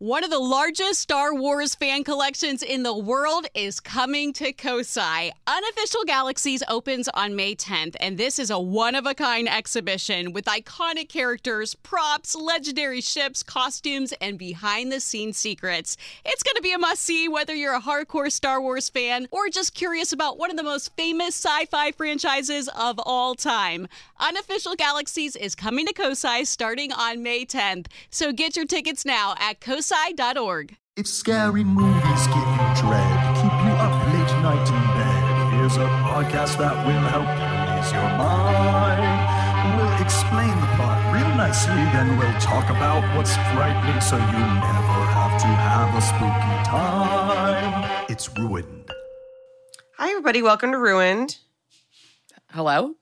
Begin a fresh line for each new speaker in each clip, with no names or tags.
One of the largest Star Wars fan collections in the world is coming to Kosai. Unofficial Galaxies opens on May 10th, and this is a one-of-a-kind exhibition with iconic characters, props, legendary ships, costumes, and behind-the-scenes secrets. It's going to be a must-see whether you're a hardcore Star Wars fan or just curious about one of the most famous sci-fi franchises of all time. Unofficial Galaxies is coming to Kosai starting on May 10th, so get your tickets now at kosai.org.
If scary movies give you dread, keep you up late night in bed, here's a podcast that will help you ease your mind. We'll explain the plot real nicely, then we'll talk about what's frightening so you never have to have a spooky time. It's Ruined.
Hi, everybody. Welcome to Ruined.
Hello?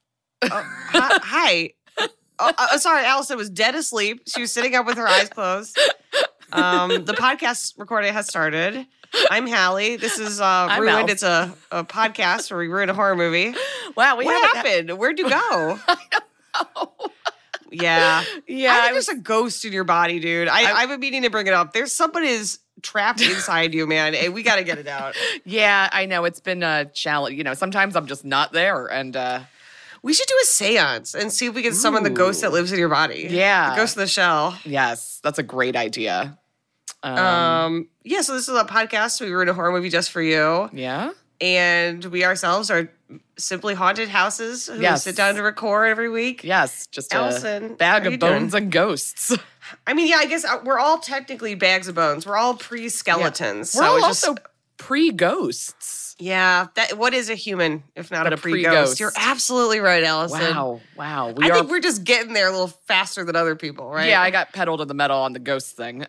Hi. Sorry, Allison was dead asleep. She was sitting up with her eyes closed. The podcast recording has started. I'm Hallie. This is Ruined.
Al.
It's a podcast where we ruin a horror movie.
Wow,
What happened? Where'd you go?
I don't know.
Yeah.
Yeah,
I think there's a ghost in your body, dude. I've been meaning to bring it up. There's somebody is trapped inside you, man. And we got to get it out.
Yeah, I know. It's been a challenge. You know, sometimes I'm just not there. And
We should do a seance and see if we can summon the ghost that lives in your body.
Yeah.
The ghost in the shell.
yes, that's a great idea.
So this is a podcast. We ruin a horror movie just for you.
Yeah?
And we ourselves are simply haunted houses who
Yes.
sit down to record every week.
Yes, just
Allison,
a bag
how
of
you
bones
doing?
and ghosts.
I mean, yeah, I guess we're all technically bags of bones. We're all pre-skeletons.
We're
so
all
it's just,
also pre-ghosts.
yeah, what is a human if not
But
a
a
pre-ghost?
pre-ghost.
You're absolutely right, Allison.
Wow.
I think we're just getting there a little faster than other people, right?
Yeah, I got pedal to the metal on the ghost thing.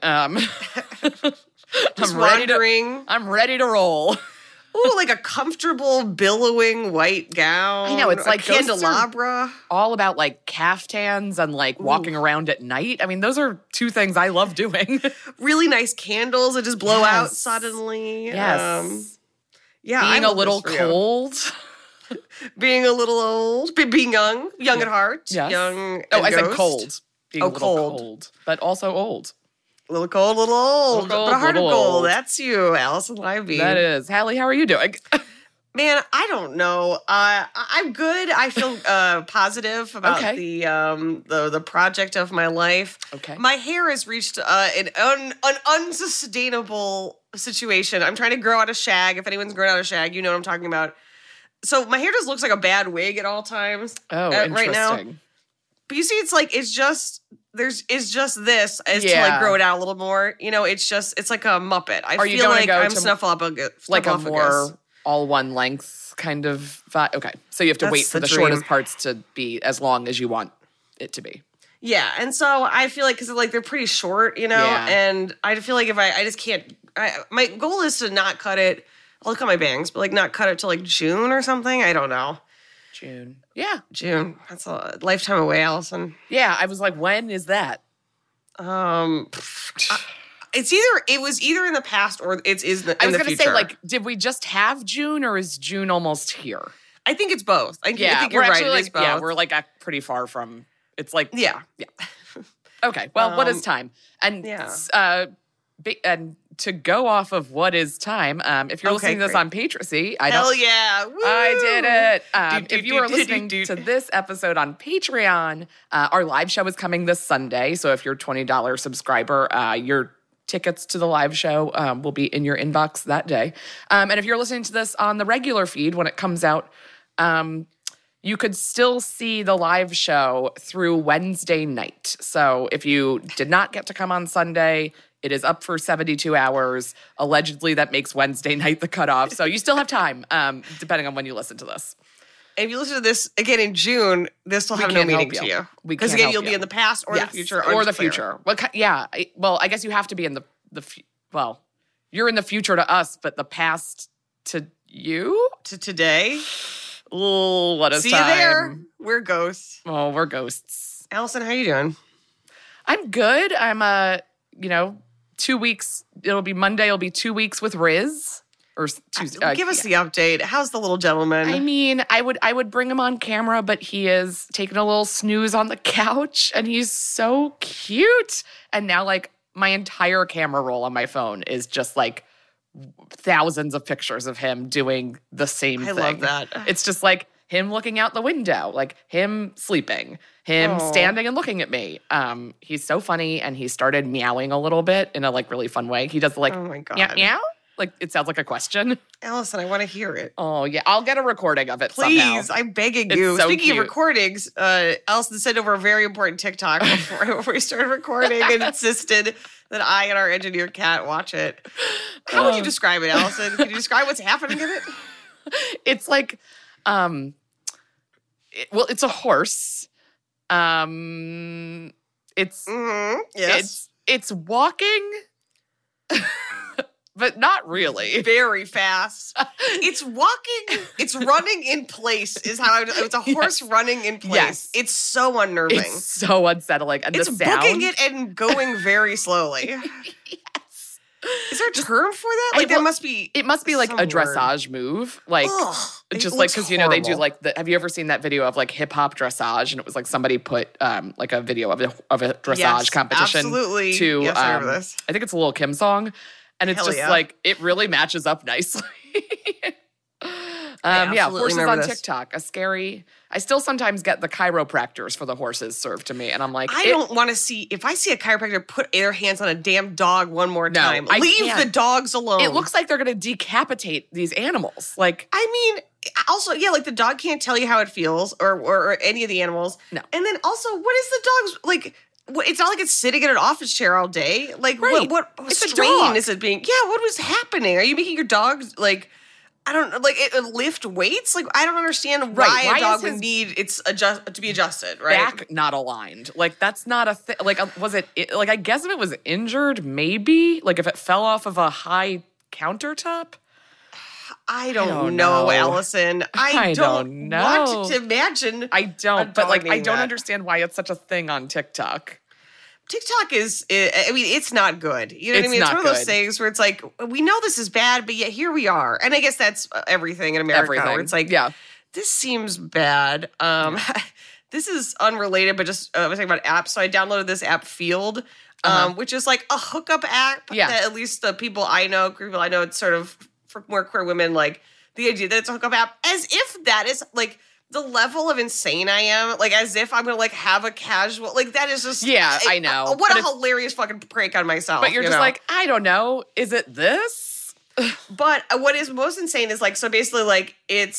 just
I'm ready to-
wandering.
I'm ready to roll.
Ooh, like a comfortable, billowing white gown.
I know, it's
a
like ghosts are-
candelabra.
All about like caftans and like walking around at night. I mean, those are two things I love doing.
Really nice candles that just blow out
Yes.
suddenly.
Yes.
Yeah, I
Being a
love
little
this for you.
cold.
Being a little old, being young at heart,
Yes.
young.
Oh,
and
I said
ghost.
cold. Being
Oh,
a little
cold.
cold. But also old.
A little cold, little old,
Little cold,
but a heart of
little
gold.
old.
That's you, Allison Lively.
That is. Hallie, how are you doing?
Man, I don't know. I'm good. I feel positive about
Okay.
the project of my life.
Okay.
My hair has reached an unsustainable situation. I'm trying to grow out a shag. If anyone's grown out a shag, you know what I'm talking about. So my hair just looks like a bad wig at all times.
Oh,
right now.
interesting.
But you see, it's just this as to
Yeah.
like grow it out a little more. You know, it's like a Muppet. I
Are you
feel
gonna
like
go
I'm
to
Snuffleupagus.
Like a more all one length kind of vibe. Okay. So you have to
That's
wait for
the
the
dream.
shortest parts to be as long as you want it to be.
Yeah, and so I feel like because like they're pretty short, you know,
Yeah.
and I feel like if I just can't. My goal is to not cut it. I'll cut my bangs, but like not cut it till like June or something. I don't know.
June. Yeah.
June. That's a lifetime away, Allison.
Yeah. I was like, when is that?
It was either in the past or it is in the
I was
future.
going to say, like, did we just have June or is June almost here?
I think it's both. I
Yeah.
think you're
we're
right.
actually
It is
like,
both.
yeah, we're like pretty far from, it's like,
yeah.
okay. Well, what is time? And,
yeah.
and to go off of what is time, if you're
Okay,
listening to this
great.
on Patreon,
Hell yeah! Woo!
I did it.
Do,
If
do,
you are
do,
listening
do, do.
to this episode on Patreon, our live show is coming this Sunday. So if you're a $20 subscriber, your tickets to the live show will be in your inbox that day. And if you're listening to this on the regular feed when it comes out, you could still see the live show through Wednesday night. So if you did not get to come on Sunday, it is up for 72 hours. Allegedly, that makes Wednesday night the cutoff. So you still have time, depending on when you listen to this.
If you listen to this again in June, this will have no
can't
meaning
help
to
you.
you.
We
Because
can't
again,
help
you'll be
you.
in the past or
Yes,
the future.
or the
unclear.
future. Well, I guess you have to be in well, you're in the future to us, but the past to you?
To today.
Oh, what a
See
time.
you there. We're ghosts.
Oh, we're ghosts.
Allison, how you doing?
I'm good. I'm 2 weeks. It'll be Monday. It'll be 2 weeks with Riz. Or Tuesday.
Give us the update. How's the little gentleman?
I mean, I would bring him on camera, but he is taking a little snooze on the couch, and he's so cute. And now, like, my entire camera roll on my phone is just like thousands of pictures of him doing the same thing.
I love that.
It's just like him looking out the window, like him sleeping, him standing and looking at me. He's so funny, and he started meowing a little bit in a like really fun way. He does like
Oh my God.
meow, meow. Like it sounds like a question.
Allison, I want to hear it.
Oh yeah, I'll get a recording of it
Please,
somehow.
I'm begging
It's
you.
so
Speaking
cute.
of recordings, Allison sent over a very important TikTok before we started recording and insisted that I and our engineer Kat watch it. How would you describe it, Allison? Can you describe what's happening in it?
It's like, it's a horse. It's
Yes.
it's walking, but not really.
Very fast. It's walking. It's running in place. Is how it's a horse running in place.
Yes.
It's so unnerving.
It's so unsettling, and
It's
the sound.
booking it and going very slowly.
Yes.
Is there a term for that? Like
Well,
there must be.
It must be like
some
a
word.
dressage move, like
Ugh, it
just like
looks
because they do
horrible.
like. Have you ever seen that video of like hip hop dressage? And it was like somebody put like a video of a dressage
Yes,
competition
absolutely.
to
Yes, I remember this.
I think it's a Lil Kim song, and it's
Hell
just
yeah.
like it really matches up nicely.
absolutely
Horses
remember
on
this.
TikTok. I still sometimes get the chiropractors for the horses served to me, and I'm like,
I don't want to see. If I see a chiropractor put their hands on a damn dog one more
No,
time,
I
leave
can't.
the dogs alone.
It looks like they're gonna decapitate these animals. Like,
I mean, also, yeah, like the dog can't tell you how it feels, or any of the animals.
No.
And then also, what is the dog's like? It's not like it's sitting in an office chair all day. Like,
Right.
what
It's a
strain
dog.
is it being? Yeah, what was happening? Are you making your dog like? I don't know, like lift weights. Like I don't understand
Right,
why
why
a dog
is
would
his
need to be adjusted. Right?
back not aligned. Like that's not a thing. Like was it like I guess if it was injured, maybe like if it fell off of a high countertop.
I don't
don't
know,
know.
Allison. I
don't know.
want to imagine.
I don't, but like I
dogging
don't
that.
understand why it's such a thing on TikTok.
TikTok is, I mean, it's not good. You know what I
It's
mean? It's
not
one of those
good.
things where it's like, we know this is bad, but yet here we are. And I guess that's everything in America.
Everything.
Where it's like,
Yeah.
this seems bad. This is unrelated, but just I was talking about apps. So I downloaded this app Field, which is like a hookup app
Yeah.
that at least the people I know, it's sort of for more queer women, like the idea that it's a hookup app, as if that is like the level of insane I am, like as if I'm gonna like have a casual, like that is just
Yeah, I know.
What
But
a
it's-
hilarious fucking prank on myself.
But you're
you
just
know?
like, I don't know. Is it this?
But what is most insane is like, so basically like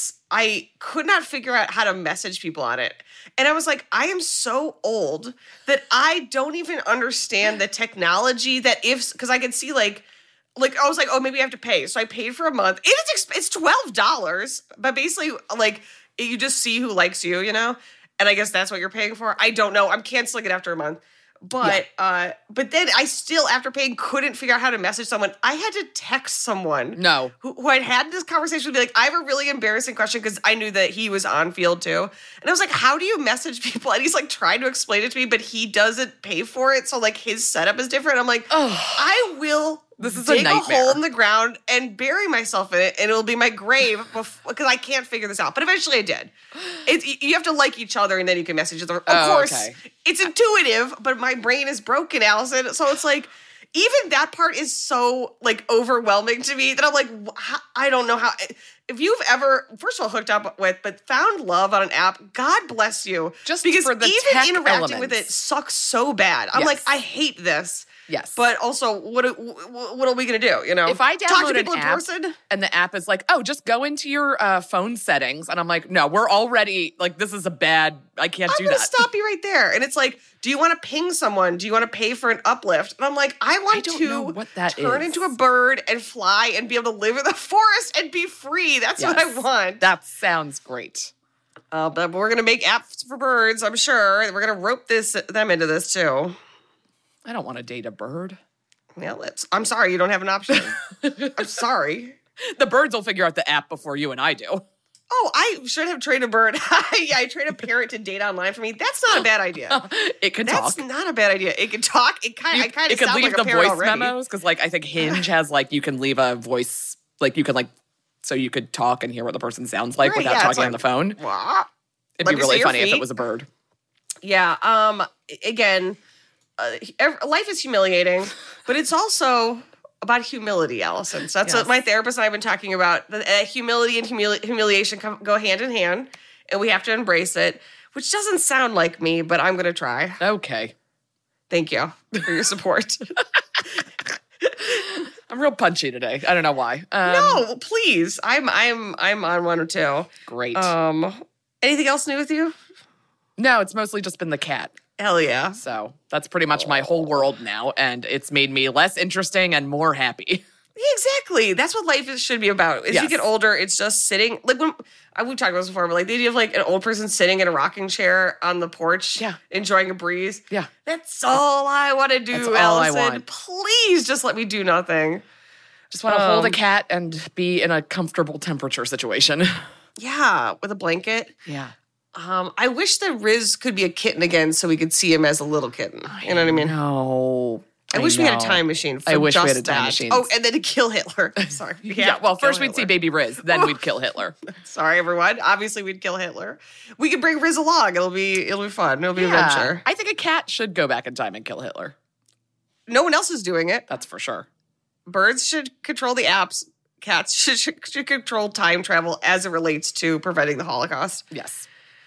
I could not figure out how to message people on it. And I was like, I am so old that I don't even understand the technology that because I could see like I was like, oh, maybe I have to pay. So I paid for a month. It's $12, but basically like you just see who likes you, you know? And I guess that's what you're paying for. I don't know. I'm canceling it after a month. But then I still, after paying, couldn't figure out how to message someone. I had to text someone
No.
who I'd had this conversation with, be like, I have a really embarrassing question because I knew that he was on Field too. And I was like, how do you message people? And he's like trying to explain it to me, but he doesn't pay for it. So like his setup is different. I'm like, I will
This is a
dig a
nightmare.
hole in the ground and bury myself in it, and it'll be my grave because I can't figure this out. But eventually I did. You have to like each other, and then you can message each other. Of course,
okay.
it's intuitive, but my brain is broken, Allison. So it's like, even that part is so like overwhelming to me that I'm like, I don't know how. If you've ever, first of all, hooked up with, but found love on an app, God bless you.
Just
because
for the
even
tech
interacting with it
elements.
sucks so bad. I'm
Yes.
like, I hate this.
Yes.
But also, what are we gonna do? You know,
If I
talk
download
to people
an
in
app
person.
and the app is like, oh, just go into your phone settings. And I'm like, no, we're already, like, this is a bad, I can't
I'm
do
gonna
that.
stop you right there. And it's like, do you want to ping someone? Do you want to pay for an uplift? And I'm like, I want
don't
to
know what that
turn
is.
into a bird and fly and be able to live in the forest and be free. That's what I
Yes.
want.
That sounds great.
But we're gonna make apps for birds. I'm sure we're gonna rope them into this too.
I don't want to date a bird.
Well, I'm sorry, you don't have an option. I'm sorry.
The birds will figure out the app before you and I do.
Oh, I should have trained a bird. Yeah, I trained a parrot to date online for me. That's not a bad idea.
It can
That's
talk.
not a bad idea. It can talk. I kind
It
of
can
sound
leave
like a
the
parrot
voice
already.
memos because, like, I think Hinge has, like, you can leave a voice, like, you can, like, so you could talk and hear what the person sounds like
Right,
without
yeah, it's
talking on
like,
the phone.
Wah.
It'd
Let
be
me
really
see your
funny if it
feet.
was a bird.
Yeah. Again, life is humiliating, but it's also about humility, Allison. So that's what my therapist and I have been talking about. Humility and humiliation go hand in hand, and we have to embrace it, which doesn't sound like me, but I'm going to try.
Okay.
Thank you for your support.
I'm real punchy today. I don't know why.
No, please. I'm on one or two.
Great.
Anything else new with you?
No, it's mostly just been the cat.
Hell yeah.
So that's pretty much my whole world now, and it's made me less interesting and more happy.
Exactly. That's what life should be about. As you get older, it's just sitting. Like when we've talked about this before, but like the idea of like an old person sitting in a rocking chair on the porch, enjoying a breeze.
Yeah,
that's all I want to do.
That's all
Allison.
I want.
Please, just let me do nothing.
Just want to hold a cat and be in a comfortable temperature situation.
Yeah, with a blanket.
Yeah.
I wish that Riz could be a kitten again so we could see him as a little kitten. You know what I mean?
No.
I wish we had a time machine for
I wish
just
we had a time
that.
machine.
Oh, and then to kill Hitler. I'm sorry.
Well, first we'd see baby Riz, then we'd kill Hitler.
Sorry, everyone. Obviously, we'd kill Hitler. We could bring Riz along. It'll be fun. It'll be an adventure.
I think a cat should go back in time and kill Hitler.
No one else is doing it.
That's for sure.
Birds should control the apps. Cats should control time travel as it relates to preventing the Holocaust.
Yes.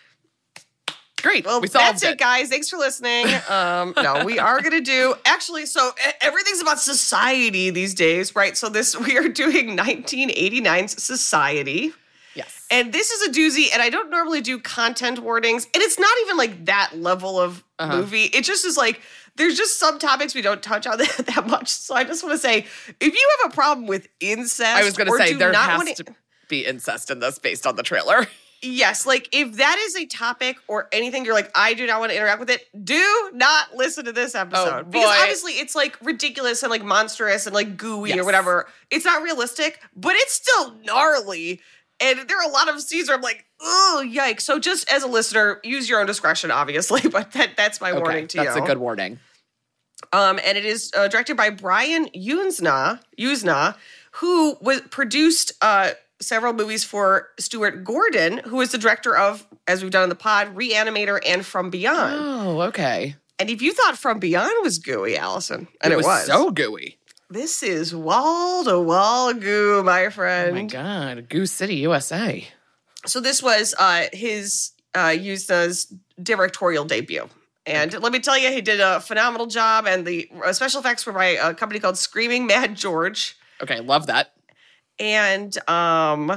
Great.
Well, that's it, guys. Thanks for listening. No, we are going to do actually. So everything's about society these days, right? So we are doing 1989's Society.
Yes.
And this is a doozy. And I don't normally do content warnings, and it's not even like that level of movie. It just is like there's just some topics we don't touch on that much. So I just want to say, if you have a problem with incest,
I was going to say there has to be incest in this based on the trailer.
Yes, like if that is a topic or anything, you're like, I do not want to interact with it, do not listen to this episode. Because obviously it's like ridiculous and like monstrous and like gooey or whatever. It's not realistic, but it's still gnarly. And there are a lot of scenes where I'm like, oh, yikes. So just as a listener, use your own discretion, obviously. But that's my warning to you.
That's a good warning.
And it is directed by Brian Yuzna, who produced several movies for Stuart Gordon, who is the director of, as we've done in the pod, Reanimator and From Beyond.
Oh, okay.
And if you thought From Beyond was gooey, Allison, and it was
so gooey.
This is wall-to-wall goo, my friend.
Oh, my God. Goo City, USA.
So this was his Yuzna's directorial debut. And let me tell you, he did a phenomenal job, and the special effects were by a company called Screaming Mad George.
Okay, love that.
And I'm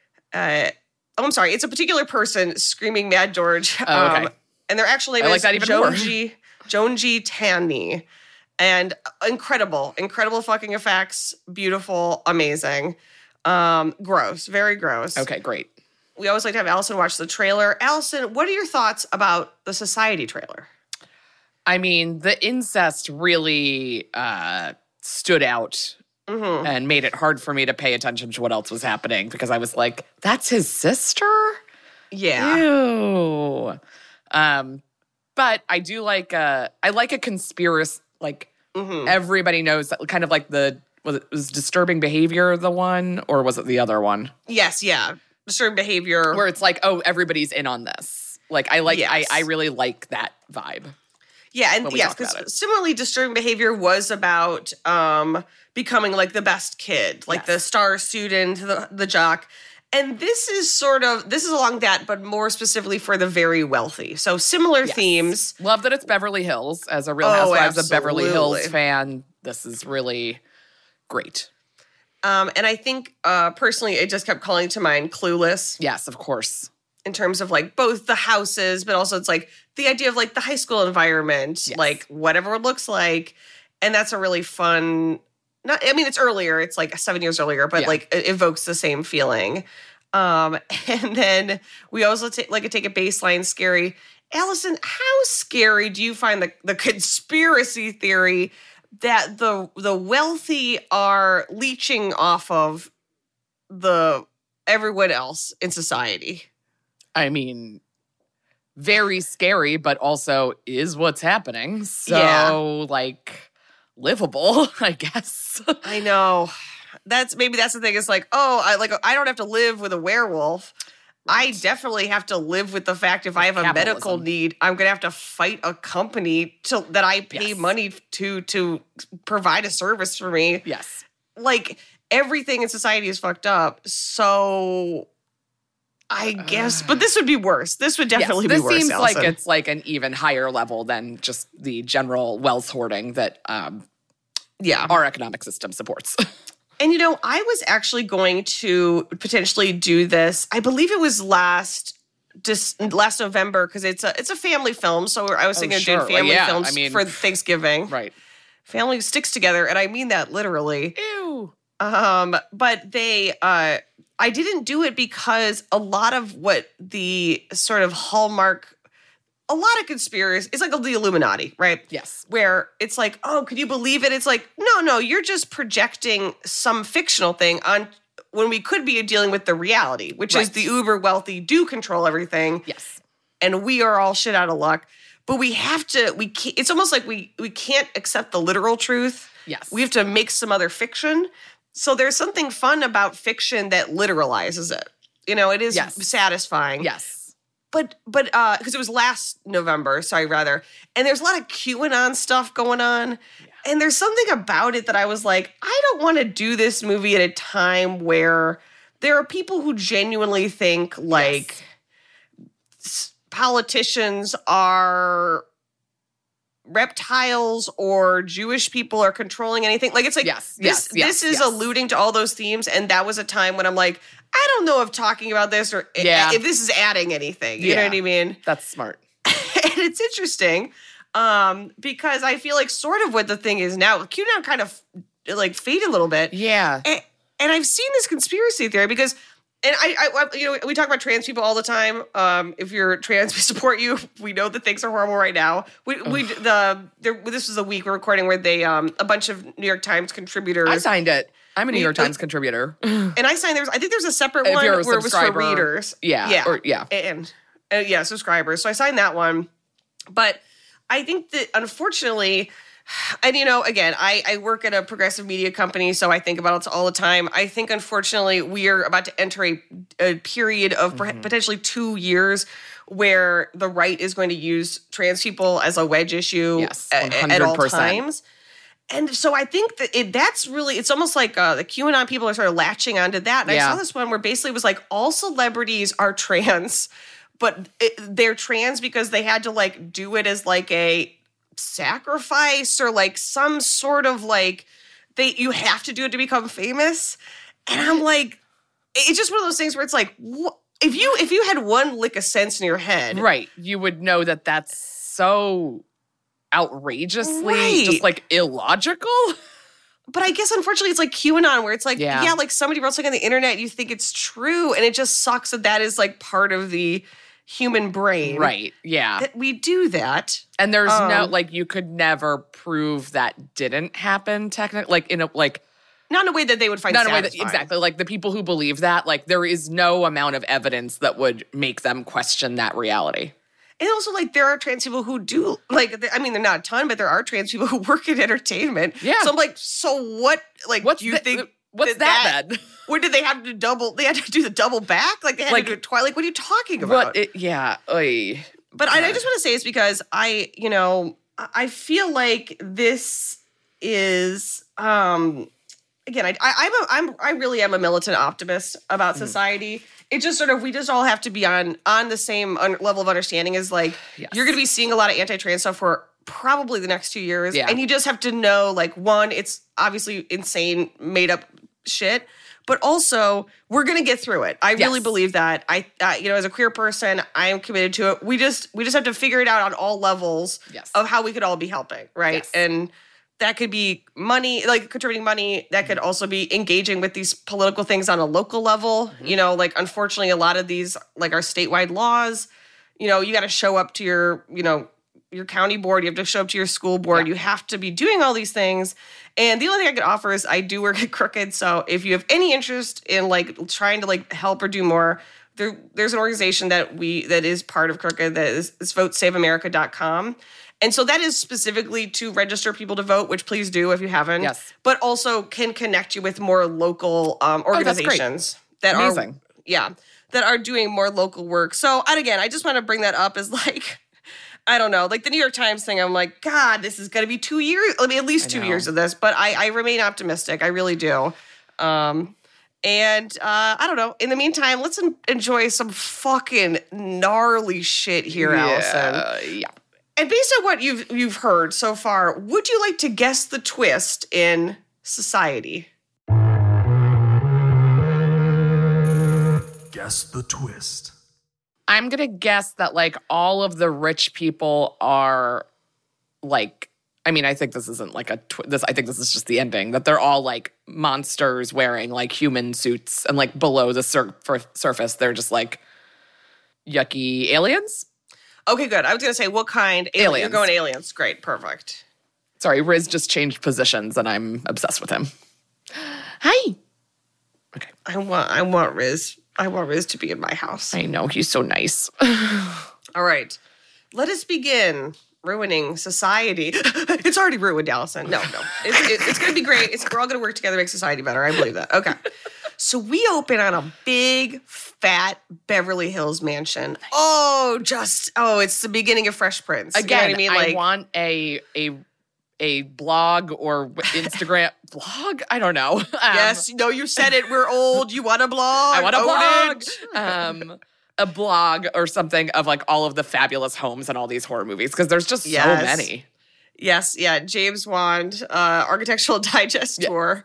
sorry, it's a particular person, Screaming Mad George.
Okay.
And their actual name is Joanji Tanny. And incredible fucking effects, beautiful, amazing. Gross, very gross.
Okay, great.
We always like to have Allison watch the trailer. Allison, what are your thoughts about the Society trailer?
I mean, the incest really stood out. Mm-hmm. And made it hard for me to pay attention to what else was happening because I was like, that's his sister?
Yeah.
Ew. But I do like I like a conspiracy, like everybody knows that, kind of like was Disturbing Behavior the one, or was it the other one?
Yes, yeah. Disturbing Behavior.
Where it's like, oh, everybody's in on this. Like I really like that vibe.
Yeah, and yes, because similarly, Disturbing Behavior was about becoming like the best kid, like the star student, the jock. And this is along that, but more specifically for the very wealthy. So similar themes.
Love that it's Beverly Hills. As a Real Housewives of Beverly Hills fan, this is really great.
And I think personally, it just kept calling to mind Clueless.
Yes, of course.
In terms of like both the houses, but also it's like the idea of like the high school environment, like what everyone looks like. And that's a really fun, it's earlier, it's like 7 years earlier, but like it evokes the same feeling. And then we also take a baseline scary. Allison, how scary do you find the conspiracy theory that the wealthy are leeching off of everyone else in society?
I mean, very scary, but also is what's happening. So, like, livable, I guess.
I know. That's the thing. It's like, I don't have to live with a werewolf. I definitely have to live with the fact if I have a
Capitalism.
medical need, I'm going to have to fight a company that I pay
Yes.
money to provide a service for me.
Yes.
Like, everything in society is fucked up. So I guess, but this would be worse. This would definitely be
This
worse.
seems
Allison.
like it's like an even higher level than just the general wealth hoarding that our economic system supports.
And I was actually going to potentially do this. I believe it was last November because it's a family film. So I was thinking of doing family films for Thanksgiving.
Right.
Family sticks together, and I mean that literally.
Ew.
But I didn't do it because a lot of what the sort of hallmark, a lot of conspiracy, it's like the Illuminati, right?
Yes.
Where it's like, oh, could you believe it? It's like, no, you're just projecting some fictional thing on when we could be dealing with the reality, which is the uber wealthy do control everything.
Yes.
And we are all shit out of luck. But we have to, it's almost like we can't accept the literal truth.
Yes.
We have to make some other fiction. So there's something fun about fiction that literalizes it. It is satisfying.
Yes.
But because it was last November, and there's a lot of QAnon stuff going on. Yeah. And there's something about it that I was like, I don't want to do this movie at a time where there are people who genuinely think like politicians are reptiles or Jewish people are controlling anything. Like, it's like, this is alluding to all those themes. And that was a time when I'm like, I don't know if talking about this or if this is adding anything. You know what I mean?
That's smart.
And it's interesting because I feel like sort of what the thing is now, QAnon kind of like faded a little bit.
Yeah.
And I've seen this conspiracy theory because, and I we talk about trans people all the time. If you're trans, we support you. We know that things are horrible right now. This was a week we're recording where they a bunch of New York Times contributors.
I signed it. I'm a New York Times contributor.
And I signed I think there's a separate one
where
it was for readers. And subscribers. So I signed that one. But I think that unfortunately, and again, I work at a progressive media company, so I think about it all the time. I think unfortunately we are about to enter a period of potentially 2 years where the right is going to use trans people as a wedge issue at all times. And so I think that that's really, it's almost like the QAnon people are sort of latching onto that. And I saw this one where basically it was like all celebrities are trans, but they're trans because they had to like do it as like a sacrifice or like some sort of like you have to do it to become famous. And I'm like, it's just one of those things where it's like, if you had one lick of sense in your head,
right, you would know that that's so outrageously just like illogical.
But I guess unfortunately it's like QAnon where it's like, like somebody wrote something on the internet, you think it's true, and it just sucks that is like part of the human brain.
Right, yeah.
That we do that.
And there's no, like, you could never prove that didn't happen technically, like, in a, like...
Not in a way that they would find satisfying.
Exactly. Like, the people who believe that, like, there is no amount of evidence that would make them question that reality.
And also, like, there are trans people who do, like, I mean, they're not a ton, but there are trans people who work in entertainment.
Yeah.
So I'm like, so what, like, do you think...
What's that then?
What did they have to double? They had to do the double back? Like, they had to do it twice? Like, what are you talking about?
Oy.
But I just want to say it's because I feel like this is... Again, I really am a militant optimist about society. It just sort of, we just all have to be on the same level of understanding as like, you're going to be seeing a lot of anti-trans stuff for probably the next 2 years. Yeah. And you just have to know, like, one, it's obviously insane, made up shit. But also, we're going to get through it. I really believe that. I as a queer person, I am committed to it. We just have to figure it out on all levels of how we could all be helping, right? Yes. And that could be money, like contributing money. That could also be engaging with these political things on a local level. Mm-hmm. Like, unfortunately, a lot of these, like our statewide laws, you got to show up to your county board. You have to show up to your school board. Yeah. You have to be doing all these things. And the only thing I could offer is I do work at Crooked. So if you have any interest in like trying to like help or do more, there's an organization that is part of Crooked that is votesaveamerica.com. And so that is specifically to register people to vote, which please do if you haven't. Yes. But also can connect you with more local organizations that
Amazing.
are that are doing more local work. So, and again, I just want to bring that up as like, I don't know, like the New York Times thing, I'm like, God, this is going to be 2 years, I mean, at least 2 years of this, but I remain optimistic. I really do. And I don't know. In the meantime, let's enjoy some fucking gnarly shit here, Allison.
Yeah.
And based on what you've heard so far, would you like to guess the twist in Society?
Guess the twist.
I'm going to guess that, like, all of the rich people are, like, I mean, I think this isn't like I think this is just the ending, that they're all, like, monsters wearing, like, human suits, and, like, below the surface, they're just, like, yucky aliens?
Okay, good. I was going to say, what kind?
Aliens.
You're going aliens. Great. Perfect.
Sorry, Riz just changed positions, and I'm obsessed with him. Hi. Okay.
I want Riz. I want Riz to be in my house.
I know, he's so nice.
All right. Let us begin ruining society. It's already ruined, Allison. No. It's going to be great. We're all going to work together to make society better. I believe that. Okay. So we open on a big, fat Beverly Hills mansion. It's the beginning of Fresh Prince.
Again,
you know what I mean?
I want a blog or Instagram blog. I don't know.
Yes, no, you said it. We're old. You want a blog?
I want a
Own
blog.
it.
A blog or something of like all of the fabulous homes in all these horror movies, because there's just so many.
Yes, yeah. James Wan, Architectural Digest tour.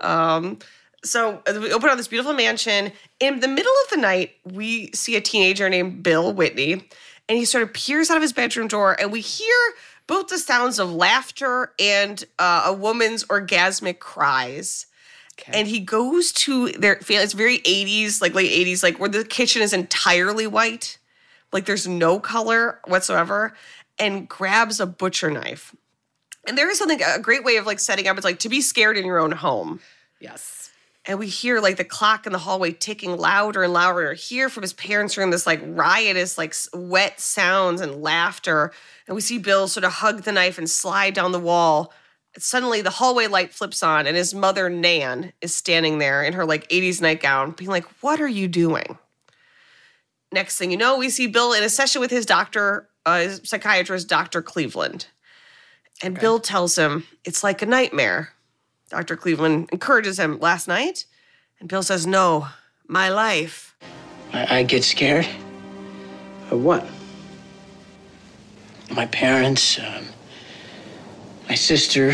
So we open on this beautiful mansion. In the middle of the night, we see a teenager named Bill Whitney, and he sort of peers out of his bedroom door, and we hear both the sounds of laughter and a woman's orgasmic cries. Okay. And he goes to it's very 80s, like late 80s, like where the kitchen is entirely white, like there's no color whatsoever, and grabs a butcher knife. And there is a great way of like setting up, it's like to be scared in your own home.
Yes.
And we hear like the clock in the hallway ticking louder and louder. Hear from his parents' room this like riotous, like wet sounds and laughter. And we see Bill sort of hug the knife and slide down the wall. And suddenly the hallway light flips on, and his mother, Nan, is standing there in her like 80s nightgown, being like, "What are you doing?" Next thing you know, we see Bill in a session with his doctor, his psychiatrist, Dr. Cleveland. And Bill tells him it's like a nightmare. Dr. Cleveland encourages him last night, and Bill says, "No, my life."
I get scared. Of what? My parents, my sister,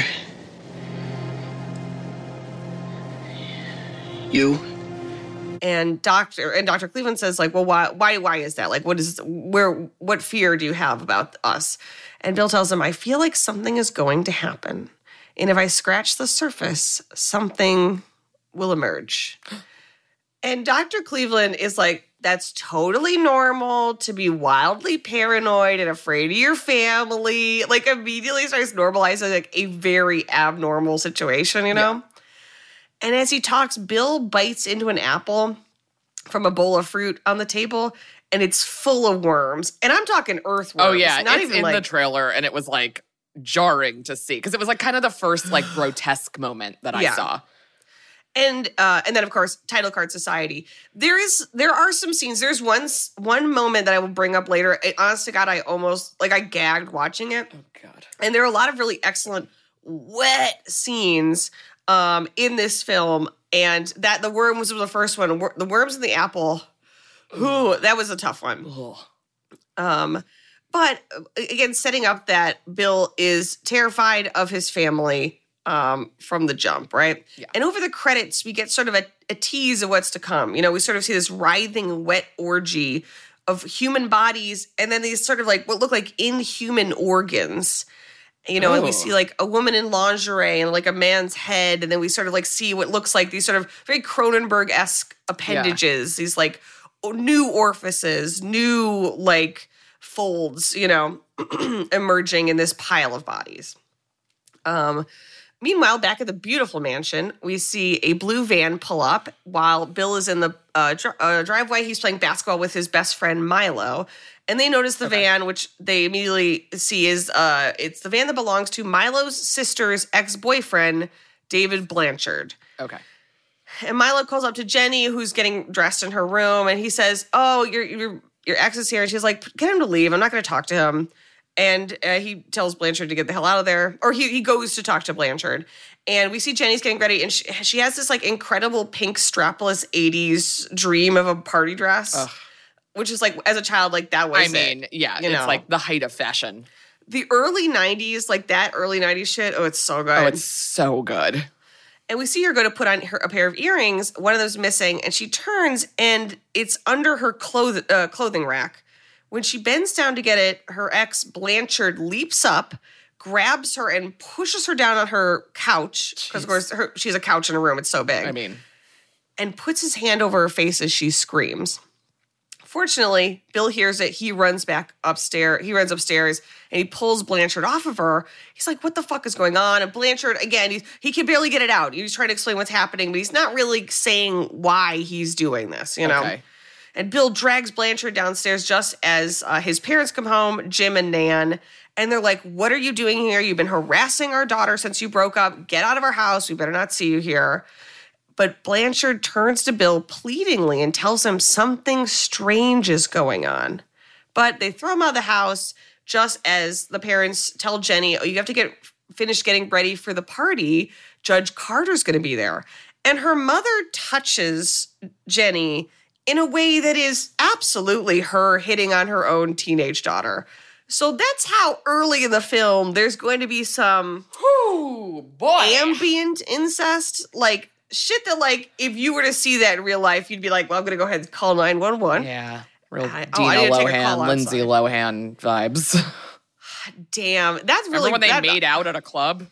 you.
And Dr. Cleveland says, like, well, why is that? Like, what fear do you have about us? And Bill tells him, I feel like something is going to happen. And if I scratch the surface, something will emerge. And Dr. Cleveland is like, that's totally normal to be wildly paranoid and afraid of your family. Like, immediately starts normalizing like a very abnormal situation, you know? Yeah. And as he talks, Bill bites into an apple from a bowl of fruit on the table, and it's full of worms. And I'm talking earthworms.
Oh, yeah. It's in the trailer, and it was like jarring to see, because it was like kind of the first like grotesque moment that I saw.
And then of course, title card Society. There are some scenes. There's one moment that I will bring up later. Honest to God, I gagged watching it.
Oh God. And
there are a lot of really excellent wet scenes in this film, and that the worms was the first one. The worms in the apple. Ooh, that was a tough one. But again, setting up that Bill is terrified of his family from the jump, right? Yeah. And over the credits, we get sort of a tease of what's to come. You know, we sort of see this writhing, wet orgy of human bodies, and then these sort of like what look like inhuman organs. You know, and we see like a woman in lingerie and like a man's head, and then we sort of like see what looks like these sort of very Cronenberg-esque appendages, these like new orifices, new like folds, you know, emerging in this pile of bodies. Meanwhile, back at the beautiful mansion, we see a blue van pull up while Bill is in the driveway. He's playing basketball with his best friend Milo. And they notice the van, which they immediately see is it's the van that belongs to Milo's sister's ex-boyfriend, David Blanchard.
Okay.
And Milo calls up to Jenny, who's getting dressed in her room, and he says, "Oh, your ex is here." And she's like, "Get him to leave. I'm not going to talk to him." And he tells Blanchard to get the hell out of there. Or he goes to talk to Blanchard. And we see Jenny's getting ready, and she has this, like, incredible pink strapless 80s dream of a party dress. Ugh. Which is, like, as a child, like, that was
yeah, it's like the height of fashion.
The early 90s, like that early 90s shit, oh, it's so good.
Oh, it's so good.
And we see her go to put on a pair of earrings. One of them's missing, and she turns, and it's under her clothing rack. When she bends down to get it, her ex, Blanchard, leaps up, grabs her, and pushes her down on her couch. Because, of course, she has a couch in her room. It's so big. And puts his hand over her face as she screams. Fortunately, Bill hears it. He runs back upstairs. He runs upstairs, and he pulls Blanchard off of her. He's like, what the fuck is going on? And Blanchard, again, he can barely get it out. He's trying to explain what's happening, but he's not really saying why he's doing this, you know? Okay. And Bill drags Blanchard downstairs just as his parents come home, Jim and Nan. And they're like, what are you doing here? You've been harassing our daughter since you broke up. Get out of our house. We better not see you here. But Blanchard turns to Bill pleadingly and tells him something strange is going on. But they throw him out of the house just as the parents tell Jenny, oh, you have to finish getting ready for the party. Judge Carter's going to be there. And her mother touches Jenny in a way that is absolutely her hitting on her own teenage daughter. So that's how early in the film there's going to be some ambient incest, like shit that, like, if you were to see that in real life, you'd be like, well, I'm going to go ahead and call 911.
Yeah, real Dina Lohan, Lindsay Lohan vibes.
Damn, that's really...
Remember when they made out at a club?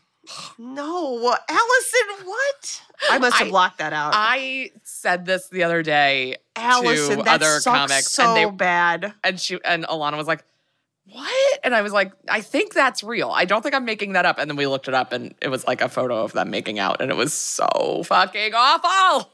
No, Allison, what? I must have blocked that out.
I said this the other day
Allison,
to
that
other
sucks
comics.
So bad.
And Alana was like, what? And I was like, I think that's real. I don't think I'm making that up. And then we looked it up, and it was like a photo of them making out, and it was so fucking awful.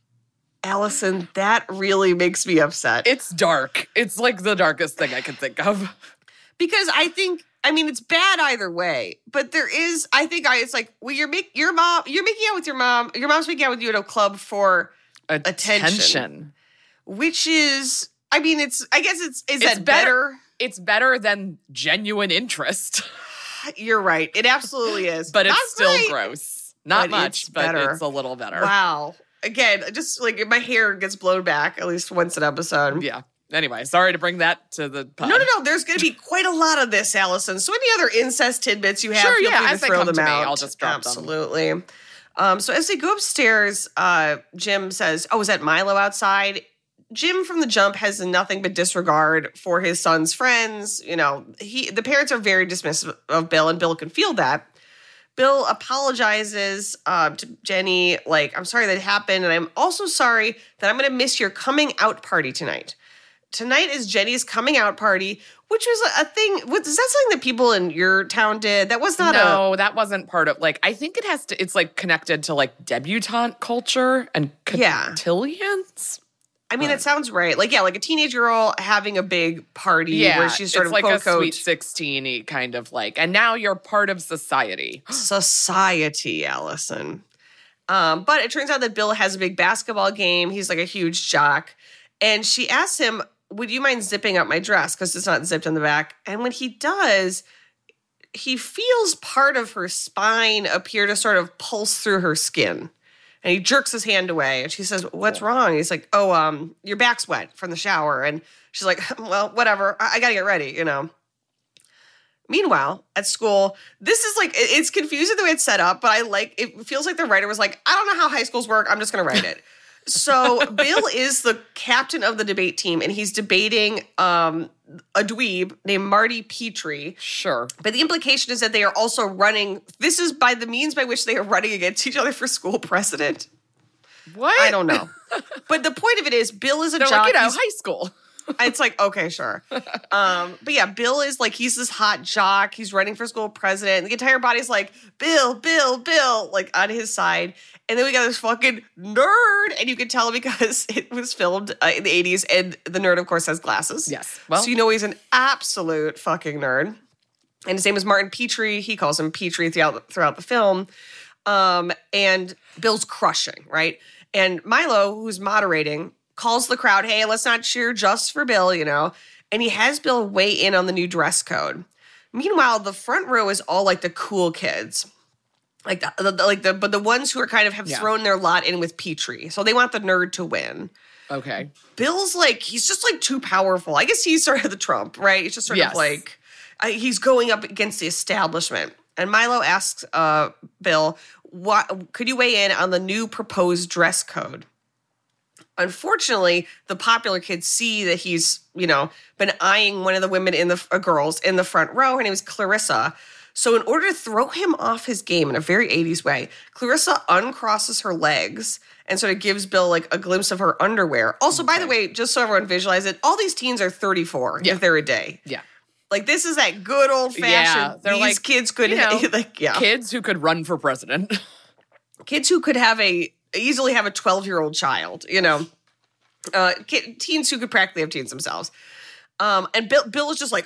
Allison, that really makes me upset.
It's dark. It's like the darkest thing I can think of.
Because it's bad either way, but there is, it's like, well, you're making out with your mom's making out with you at a club for attention. Which is, is that better?
It's better than genuine interest.
You're right. It absolutely is.
But it's still gross. Not much, but it's a little better.
Wow. Again, just like my hair gets blown back at least once an episode.
Yeah. Anyway, sorry to bring that to the pod.
No. There's going to be quite a lot of this, Allison. So any other incest tidbits you have, feel free to throw them out.
I'll just drop them.
Absolutely. So as they go upstairs, Jim says, oh, is that Milo outside? Jim from the jump has nothing but disregard for his son's friends. You know, the parents are very dismissive of Bill, and Bill can feel that. Bill apologizes to Jenny, like, I'm sorry that happened, and I'm also sorry that I'm going to miss your coming out party tonight. Tonight is Jenny's coming out party, which was a thing. Is that something that people in your town did? That was not
that wasn't part of, like, I think it's like connected to like debutante culture and cotillions.
It sounds right. Like a teenage girl having a big party where she's sort of
like a sweet 16-y kind of like, and now you're part of society.
Society, Allison. But it turns out that Bill has a big basketball game. He's like a huge jock. And she asks him, would you mind zipping up my dress? Because it's not zipped in the back. And when he does, he feels part of her spine appear to sort of pulse through her skin. And he jerks his hand away. And she says, what's wrong? He's like, your back's wet from the shower. And she's like, well, whatever. I got to get ready, you know. Meanwhile, at school, this is like, it's confusing the way it's set up, but it feels like the writer was like, I don't know how high schools work. I'm just going to write it. So Bill is the captain of the debate team, and he's debating a dweeb named Marty Petrie.
Sure.
But the implication is that they are also running. This is by the means by which they are running against each other for school president.
What?
I don't know. But the point of it is Bill is a jock.
Like, high school.
It's like, okay, sure. But yeah, Bill is like, he's this hot jock. He's running for school president. And the entire body's like, Bill, like on his side. And then we got this fucking nerd. And you can tell because it was filmed in the 80s. And the nerd, of course, has glasses.
Yes. Well,
so you know he's an absolute fucking nerd. And his name is Martin Petrie. He calls him Petrie throughout the film. And Bill's crushing, right? And Milo, who's moderating, calls the crowd, hey, let's not cheer just for Bill, you know? And he has Bill weigh in on the new dress code. Meanwhile, the front row is all like the cool kids. But the ones who are kind of have thrown their lot in with Petrie. So they want the nerd to win.
Okay.
Bill's like, he's just like too powerful. I guess he's sort of the Trump, right? He's just sort of like, he's going up against the establishment. And Milo asks Bill, could you weigh in on the new proposed dress code? Unfortunately, the popular kids see that he's, been eyeing one of the women girls in the front row. Her name is Clarissa. So in order to throw him off his game in a very 80s way, Clarissa uncrosses her legs and sort of gives Bill like a glimpse of her underwear. Also, by the way, just so everyone visualize it, all these teens are 34 if they're a day.
Yeah.
Like, this is that good old-fashioned,
they're
these
like,
kids could,
kids who could run for president.
Kids who could easily have a 12-year-old child, teens who could practically have teens themselves. And Bill is just like,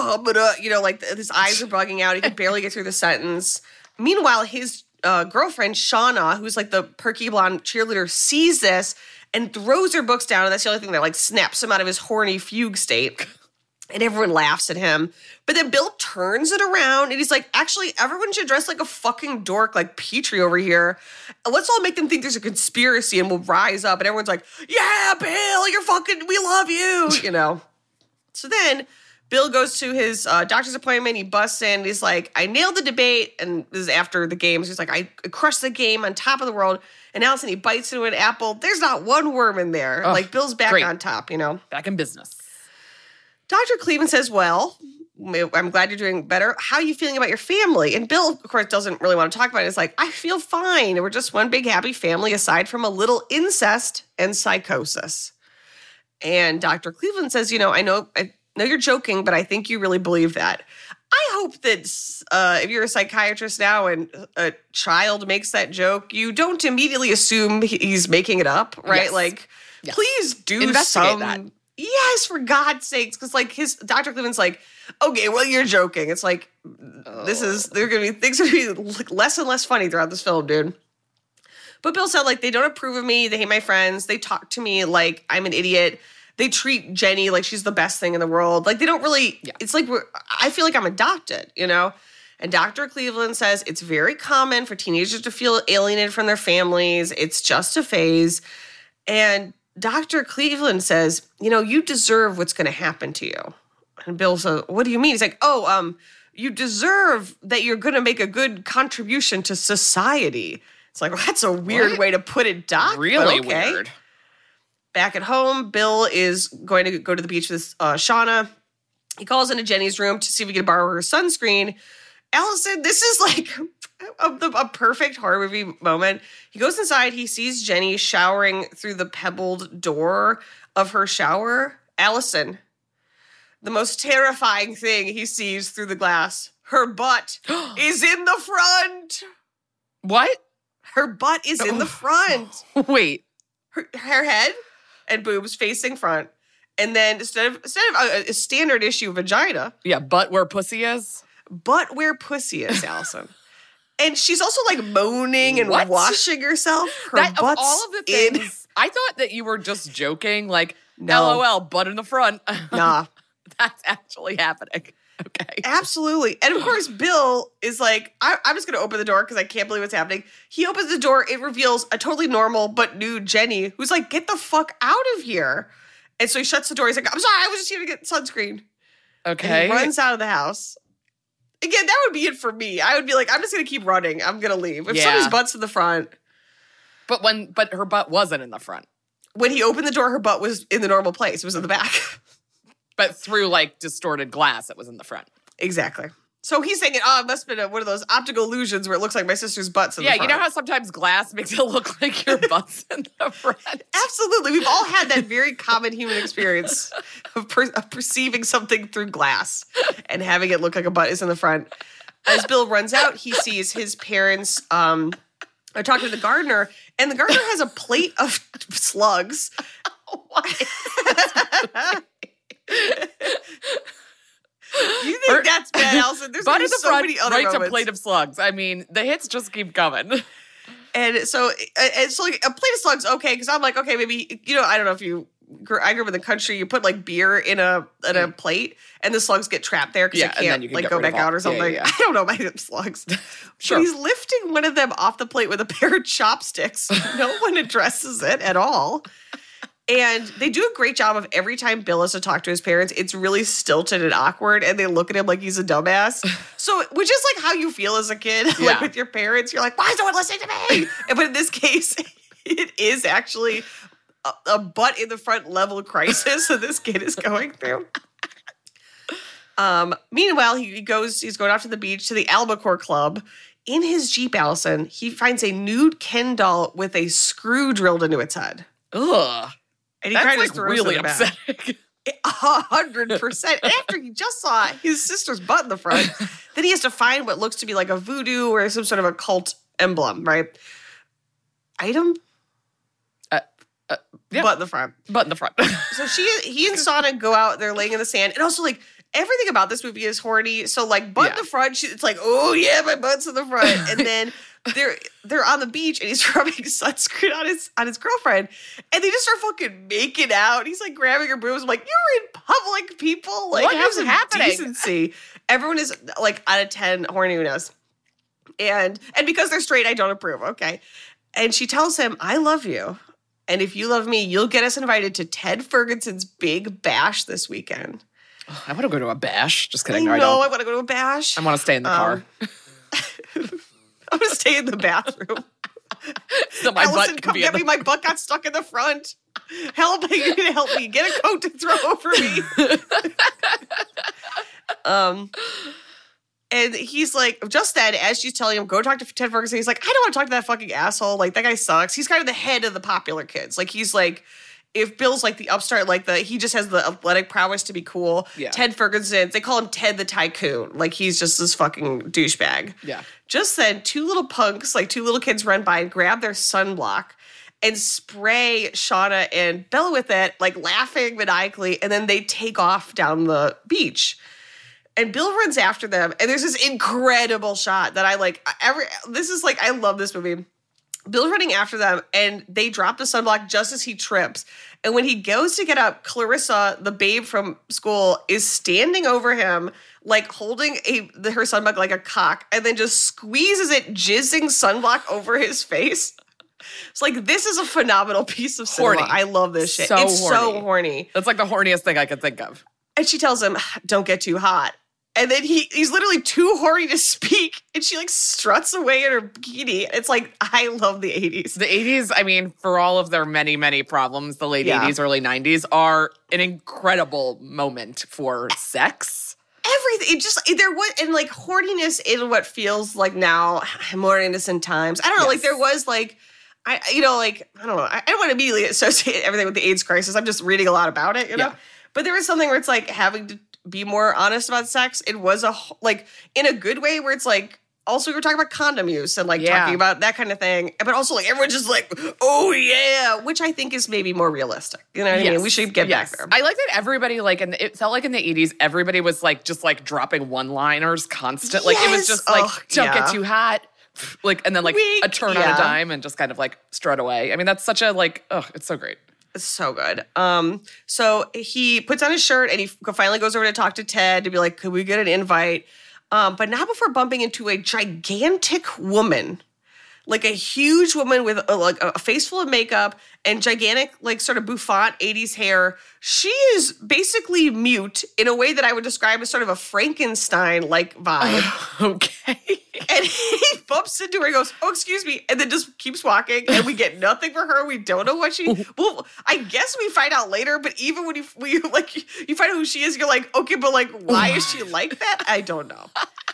his eyes are bugging out. He can barely get through the sentence. Meanwhile, his girlfriend, Shauna, who's like the perky blonde cheerleader, sees this and throws her books down. And that's the only thing that like snaps him out of his horny fugue state. And everyone laughs at him. But then Bill turns it around and he's like, actually, everyone should dress like a fucking dork like Petrie over here. Let's all make them think there's a conspiracy and we'll rise up. And everyone's like, yeah, Bill, we love you, So then Bill goes to his doctor's appointment. He busts in. He's like, I nailed the debate. And this is after the game. So he's like, I crushed the game on top of the world. And Allison, he bites into an apple. There's not one worm in there. Like, Bill's back on top,
Back in business.
Dr. Cleveland says, well, I'm glad you're doing better. How are you feeling about your family? And Bill, of course, doesn't really want to talk about it. It's like, I feel fine. We're just one big happy family aside from a little incest and psychosis. And Dr. Cleveland says, I know you're joking, but I think you really believe that. I hope that if you're a psychiatrist now and a child makes that joke, you don't immediately assume he's making it up, right? Yes. Please do
investigate that.
Yes, for God's sakes. Because Dr. Cleveland's like, okay, well, you're joking. It's like, things are going to be less and less funny throughout this film, dude. But Bill said, they don't approve of me. They hate my friends. They talk to me like I'm an idiot. They treat Jenny like she's the best thing in the world. They don't really, it's like, I feel like I'm adopted, And Dr. Cleveland says it's very common for teenagers to feel alienated from their families. It's just a phase. And Dr. Cleveland says, you deserve what's going to happen to you. And Bill says, what do you mean? He's like, you deserve that you're going to make a good contribution to society. It's like, well, that's a weird way to put it, Doc.
Really weird.
Back at home, Bill is going to go to the beach with Shauna. He calls into Jenny's room to see if he can borrow her sunscreen. Allison, this is like a perfect horror movie moment. He goes inside. He sees Jenny showering through the pebbled door of her shower. Allison, the most terrifying thing he sees through the glass, her butt is in the front.
What?
Her butt is in the front.
Wait.
Her head and boobs facing front. And then instead of a standard issue vagina.
Yeah, butt where pussy is.
Butt where pussy is, Allison. And she's also moaning and washing herself. Her butt's
of all of the things, I thought that you were just joking,
no.
LOL, butt in the front.
Nah.
That's actually happening. Okay.
Absolutely. And of course, Bill is like, I'm just going to open the door because I can't believe what's happening. He opens the door. It reveals a totally normal but nude Jenny who's like, get the fuck out of here. And so he shuts the door. He's like, I'm sorry, I was just here to get sunscreen.
Okay.
And he runs out of the house. Again, that would be it for me. I would be like, I'm just going to keep running. I'm going to leave. If somebody's butt's in the front.
But her butt wasn't in the front.
When he opened the door, her butt was in the normal place. It was in the back.
But through distorted glass, it was in the front.
Exactly. So he's saying, it must have been one of those optical illusions where it looks like my sister's butt's in the front.
Yeah, you know how sometimes glass makes it look like your butt's in the front?
Absolutely. We've all had that very common human experience of perceiving something through glass and having it look like a butt is in the front. As Bill runs out, he sees his parents are talking to the gardener, and the gardener has a plate of slugs. You think that's bad, Allison? There's
Butt
gonna
in
be
the
so
front,
many other
right
moments.
to plate of slugs. I mean, the hits just keep coming.
And so like a plate of slugs, okay, because I'm like, okay, maybe, I don't know if I grew up in the country, you put like beer in a plate and the slugs get trapped there because
Yeah,
they
and then
can't
you can
like
get
go
rid of
back out
all-
or something.
yeah.
I don't know about them slugs.
Sure.
But he's lifting one of them off the plate with a pair of chopsticks. No one addresses it at all. And they do a great job of every time Bill has to talk to his parents, it's really stilted and awkward, and they look at him like he's a dumbass. So, which is like how you feel as a kid,
Yeah.
like with your parents. You're like, why is no one listening to me? But in this case, it is actually a butt in the front level crisis that this kid is going through. Meanwhile, he's going out to the beach to the Albacore Club. In his Jeep, Allison, he finds a nude Ken doll with a screw drilled into its head.
Ugh.
And he
That's
kind of
like
throws
really
it back.
upsetting.
100%. And after he just saw his sister's butt in the front, then he has to find what looks to be like a voodoo or some sort of occult emblem, right? Item?
Yeah.
Butt in the front.
Butt in the front.
So he and Sana go out, they're laying in the sand. And also, like, everything about this movie is horny. So, like, butt in the front, it's like, oh, yeah, my butt's in the front. And then they're on the beach, and he's rubbing sunscreen on his girlfriend. And they just start fucking making out. He's, like, grabbing her boobs. I'm like, you're in public, people. Like,
What
have
is
some
happening?
decency. Everyone is, like, out of 10 horniness. And because they're straight, I don't approve, okay? And she tells him, I love you. And if you love me, you'll get us invited to Ted Ferguson's big bash this weekend.
I want to go to a bash. Just kidding.
I
No,
know,
I
I want to go to a bash.
don't. I want to stay in the car.
I'm going to stay in the bathroom.
So my
Allison,
butt can
come
be
get
in
me.
the...
My butt got stuck in the front. Help me. You're going to help me. Get a coat to throw over me. And he's like, just then, as she's telling him, go talk to Ted Ferguson, he's like, I don't want to talk to that fucking asshole. Like, that guy sucks. He's kind of the head of the popular kids. Like, he's like, if Bill's like the upstart, like he just has the athletic prowess to be cool.
Yeah.
Ted Ferguson, they call him Ted the Tycoon. Like, he's just this fucking douchebag.
Yeah.
Just then, two little punks, like two little kids run by and grab their sunblock and spray Shauna and Bella with it, like laughing maniacally, and then they take off down the beach. And Bill runs after them, and there's this incredible shot that I like. I love this movie. Bill's running after them, and they drop the sunblock just as he trips. And when he goes to get up, Clarissa, the babe from school, is standing over him, like holding her sunblock like a cock, and then just squeezes it, jizzing sunblock over his face. It's like, this is a phenomenal piece of cinema.
Horny.
I love this shit.
So
It's so
horny.
horny.
That's like the horniest thing I could think of.
And she tells him, don't get too hot. And then he's literally too horny to speak. And she like struts away in her bikini. It's like, I love the 80s.
The 80s, I mean, for all of their many, many problems, the late
Yeah.
80s, early 90s are an incredible moment for sex.
Everything. There was, and like horniness in what feels like now more innocent times. I don't know.
Yes.
Like there was like, I don't know. I don't want to immediately associate everything with the AIDS crisis. I'm just reading a lot about it, you know?
Yeah.
But there was something where it's like having to be more honest about sex. It was like in a good way where it's like, also we were talking about condom use and like
Yeah.
talking about that kind of thing. But also like everyone's just like, oh yeah, which I think is maybe more realistic. You know what I mean? We should get back there.
I like that everybody, like, it felt like in the 80s, everybody was like, just like dropping one-liners constant. Like, it was
Yes.
just like,
Ugh,
don't
yeah.
get too hot. Like, and then like
Wink.
a turn on
Yeah.
a dime and just kind of like strut away. I mean, that's such a like, it's so great.
It's so good. So he puts on his shirt and he finally goes over to talk to Ted to be like, could we get an invite? But not before bumping into a gigantic woman, like a huge woman with like a face full of makeup and gigantic, like sort of bouffant 80s hair. She is basically mute in a way that I would describe as sort of a Frankenstein-like vibe.
Okay.
And he bumps into her and goes, oh, excuse me, and then just keeps walking, and we get nothing for her. We don't know what well, I guess we find out later, but even when you find out who she is, you're like, okay, but like, why is she like that? I don't know.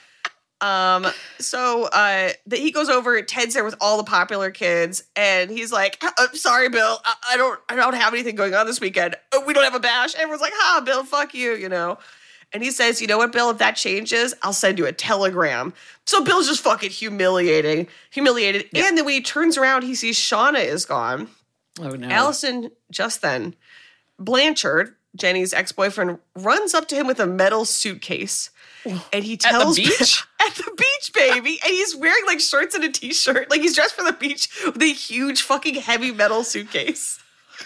He goes over, Ted's there with all the popular kids, and he's like, sorry, Bill, I don't have anything going on this weekend. We don't have a bash. Everyone's like, Bill, fuck you, you know? And he says, you know what, Bill, if that changes, I'll send you a telegram. So Bill's just fucking humiliated. Yeah. And then when he turns around, he sees Shauna is gone.
Oh, no.
Allison, just then, Blanchard, Jenny's ex-boyfriend, runs up to him with a metal suitcase. And he tells
At the beach?
At the beach, baby. And he's wearing like shorts and a t-shirt. Like he's dressed for the beach with a huge fucking heavy metal suitcase.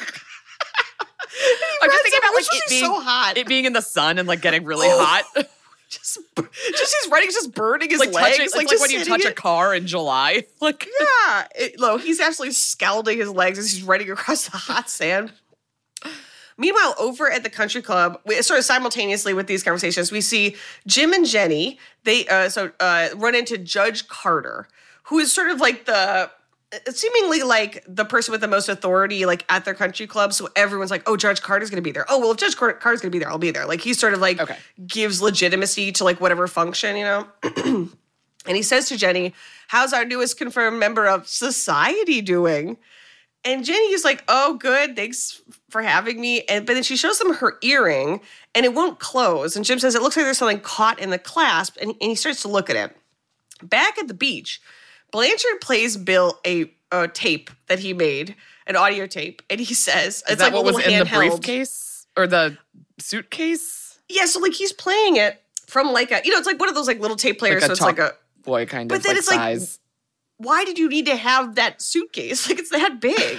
I'm just thinking about like
it being so hot.
it being in the sun and like getting really hot.
Just he's running, just burning his
like
legs.
touching, like
just
when you
sitting
touch a
it.
car in July. Like
Yeah. He's absolutely scalding his legs as he's running across the hot sand. Meanwhile, over at the country club, sort of simultaneously with these conversations, we see Jim and Jenny. They run into Judge Carter, who is sort of like seemingly like the person with the most authority, like at their country club. So everyone's like, "Oh, Judge Carter's going to be there. Oh, well, if Judge Carter's going to be there, I'll be there." Like he sort of like gives legitimacy to like whatever function, you know. And he says to Jenny, "How's our newest confirmed member of society doing?" And Jenny is like, "Oh, good. Thanks for having me." But then she shows them her earring, and it won't close. And Jim says, "It looks like there's something caught in the clasp." And he starts to look at it. Back at the beach, Blanchard plays Bill a tape that he made, an audio tape. And he says,
is
it's
that
like
what
a
was
little
in the
handheld
briefcase or the suitcase?
Yeah, so like he's playing it from like it's like one of those like little tape players.
Like
so it's like a
boy kind
but
of
then
like
it's like,
size.
why did you need to have that suitcase? Like it's that big.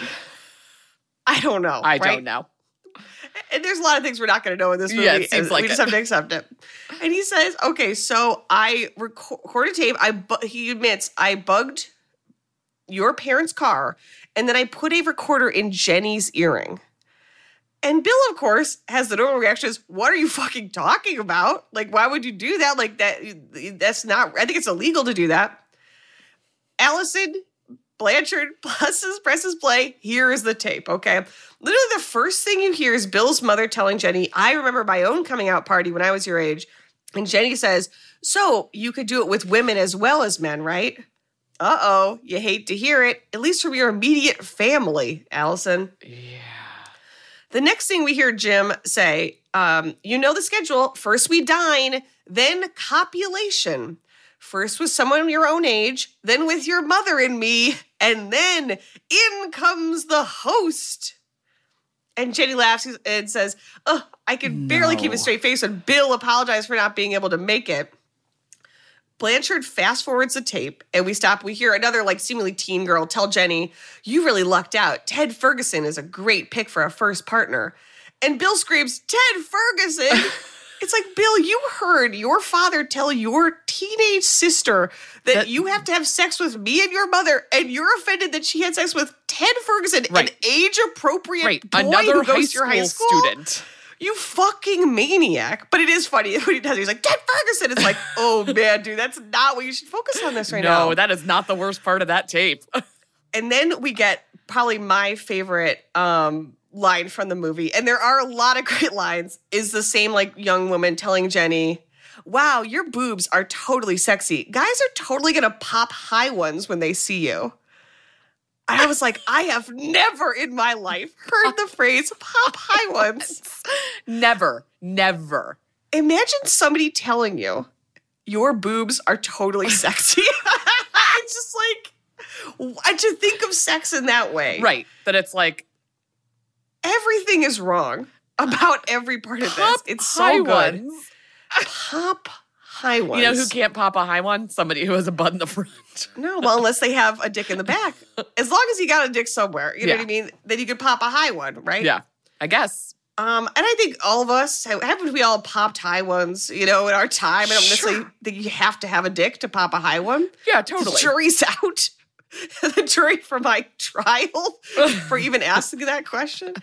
I don't know.
I
right?
don't know.
And there's a lot of things we're not going to know in this movie.
Yeah, it seems like
we just have to accept it. And he says, "Okay, so I recorded tape. He admits I bugged your parents' car, and then I put a recorder in Jenny's earring." And Bill, of course, has the normal reaction is, "What are you fucking talking about? Like, why would you do that? Like that's not. I think it's illegal to do that." Allison Blanchard presses play. Here is the tape, okay? Literally the first thing you hear is Bill's mother telling Jenny, "I remember my own coming out party when I was your age." And Jenny says, "So you could do it with women as well as men, right?" Uh-oh, you hate to hear it, at least from your immediate family, Allison.
Yeah.
The next thing we hear Jim say, "You know the schedule. First we dine, then copulation. First with someone your own age, then with your mother and me, and then in comes the host." And Jenny laughs and says, "Oh, I can barely keep a straight face when Bill apologized for not being able to make it." Blanchard fast forwards the tape, and we hear another like seemingly teen girl tell Jenny, "You really lucked out. Ted Ferguson is a great pick for a first partner." And Bill screams, "Ted Ferguson!" It's like, Bill, you heard your father tell your teenage sister that you have to have sex with me and your mother, and you're offended that she had sex with Ted Ferguson, an age-appropriate boy
another
who goes to your high school
student.
You fucking maniac. But it is funny when he does it. He's like, "Ted Ferguson." It's like, oh, man, dude, that's not what you should focus on this right now.
No, that is not the worst part of that tape.
And then we get probably my favorite line from the movie, and there are a lot of great lines, is the same like young woman telling Jenny, "Wow, your boobs are totally sexy. Guys are totally going to pop high ones when they see you." And I was like, I have never in my life heard the phrase "pop high ones."
Never.
Imagine somebody telling you your boobs are totally sexy. It's just like, to think of sex in that way.
Right. That it's like,
everything is wrong about every part of this. It's so
high
good.
ones.
Pop high ones.
You know who can't pop a high one? Somebody who has a butt in the front.
No, well, unless they have a dick in the back. As long as you got a dick somewhere, you know
Yeah.
what I mean? Then you could pop a high one, right?
Yeah, I guess.
And I think all of us, haven't we all popped high ones, in our time? I don't necessarily think you have to have a dick to pop a high one.
Yeah,
The
totally.
jury's out. The jury for my trial for even asking that question.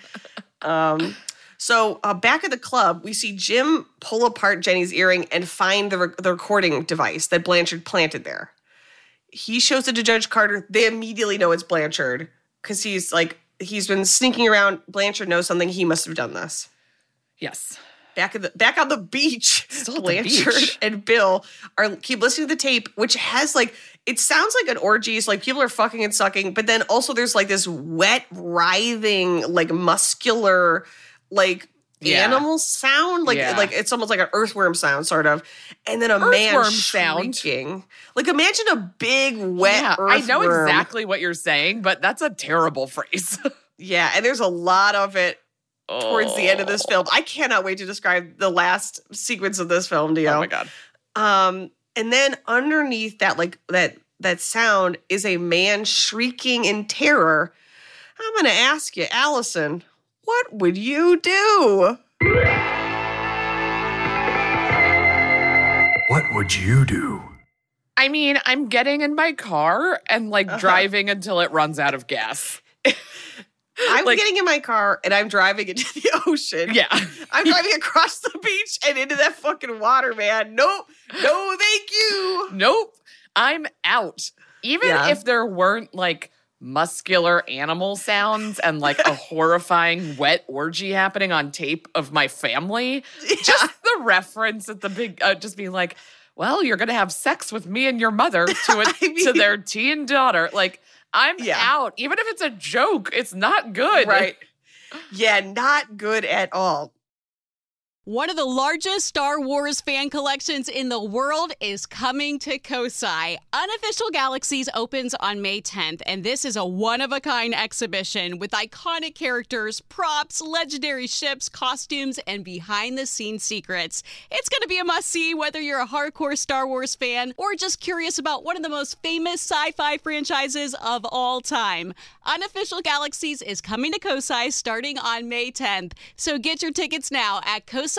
So back at the club, we see Jim pull apart Jenny's earring and find the recording device that Blanchard planted there. He shows it to Judge Carter. They immediately know it's Blanchard because he's been sneaking around. Blanchard knows something. He must have done this.
Yes.
Back on the beach,
Still at the
Blanchard
beach.
and Bill keep listening to the tape, which has it sounds like an orgy. So people are fucking and sucking, but then also there's this wet, writhing, muscular, animal sound. It's almost like an earthworm sound, sort of. And then a man
Earthworm sound.
shrieking. Imagine a big wet earthworm.
I know exactly what you're saying, but that's a terrible phrase.
Yeah, and there's a lot of it towards the end of this film. I cannot wait to describe the last sequence of this film to you.
Oh my God.
And then underneath that, like that sound is a man shrieking in terror. I'm going to ask you, Allison, what would you do?
What would you do?
I mean, I'm getting in my car and like driving until it runs out of gas.
I'm getting in my car and I'm driving into the ocean.
Yeah.
I'm driving across the beach and into that fucking water, man. Nope. No, thank you.
Nope. I'm out. Even if there weren't like muscular animal sounds and like a horrifying wet orgy happening on tape of my family, just the reference at the big, just being like, well, you're going to have sex with me and your mother to their teen daughter. Like, I'm out. Even if it's a joke, it's not good.
Right. Yeah, not good at all.
One of the largest Star Wars fan collections in the world is coming to Kosai. Unofficial Galaxies opens on May 10th, and this is a one-of-a-kind exhibition with iconic characters, props, legendary ships, costumes, and behind-the-scenes secrets. It's going to be a must-see whether you're a hardcore Star Wars fan or just curious about one of the most famous sci-fi franchises of all time. Unofficial Galaxies is coming to Kosai starting on May 10th, so get your tickets now at kosai.org.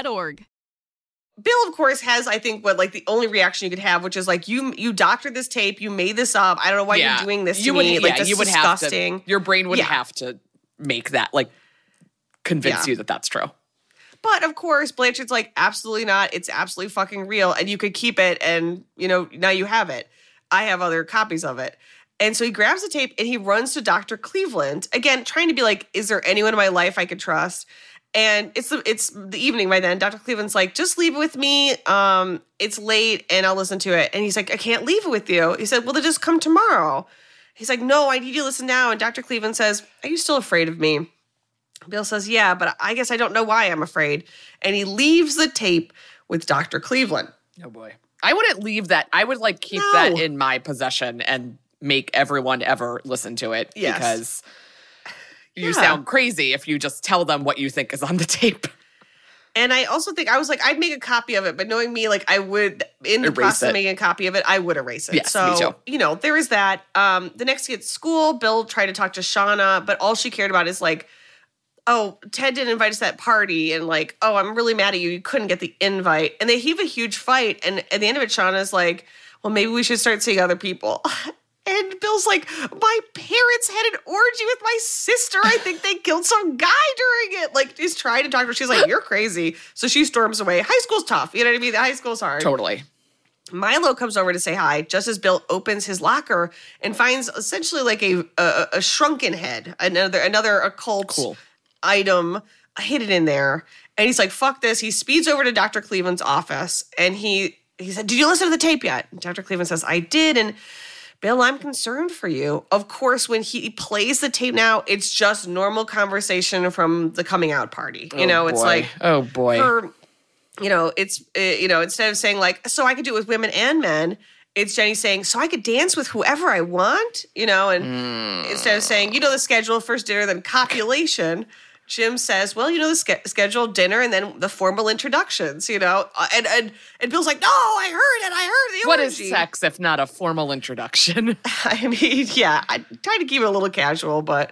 Bill, of course, has, I think, what, like, the only reaction you could have, which is, like, you doctored this tape, you made this up, I don't know why you're doing this to me. Like, this is disgusting.
Your brain would have to make that, like, convince you that that's true.
But, of course, Blanchard's like, absolutely not. It's absolutely fucking real, and you could keep it, and, you know, now you have it. I have other copies of it. And so he grabs the tape, and he runs to Dr. Cleveland, again, trying to be like, is there anyone in my life I could trust? And it's the evening by then. Dr. Cleveland's like, just leave it with me. It's late and I'll listen to it. And he's like, I can't leave it with you. He said, well, then just come tomorrow. He's like, no, I need you to listen now. And Dr. Cleveland says, are you still afraid of me? Bill says, yeah, but I guess I don't know why I'm afraid. And he leaves the tape with Dr. Cleveland.
Oh boy. I wouldn't leave that. I would like keep that in my possession and make everyone ever listen to it.
Yes.
Because you sound crazy if you just tell them what you think is on the tape.
And I also think, I was like, I'd make a copy of it, but knowing me, like, I would, in the process of making a copy of it, I would erase it.
Yes,
so,
me too.
you know, there is that. The next day at school, Bill tried to talk to Shauna, but all she cared about is like, oh, Ted didn't invite us to that party, and like, oh, I'm really mad at you. You couldn't get the invite. And they have a huge fight, and at the end of it, Shauna's like, well, maybe we should start seeing other people. And Bill's like, my parents had an orgy with my sister. I think they killed some guy during it. Like, he's trying to talk to her. She's like, you're crazy. So she storms away. High school's tough. You know what I mean? The high school's hard.
Totally.
Milo comes over to say hi, just as Bill opens his locker and finds essentially like a shrunken head, another occult item hidden in there. And he's like, fuck this. He speeds over to Dr. Cleveland's office, and he said, did you listen to the tape yet? And Dr. Cleveland says, I did, and Bill, I'm concerned for you. Of course, when he plays the tape now, it's just normal conversation from the coming out party. You know, it's like,
oh boy.
You know, it's, instead of saying like, so I could do it with women and men, it's Jenny saying, so I could dance with whoever I want, you know, and instead of saying, you know, the schedule, first dinner, then copulation, Jim says, well, you know, the schedule, dinner, and then the formal introductions, you know, and Bill's like, no, I heard the orgy.
What is sex if not a formal introduction?
I mean, yeah, I try to keep it a little casual, but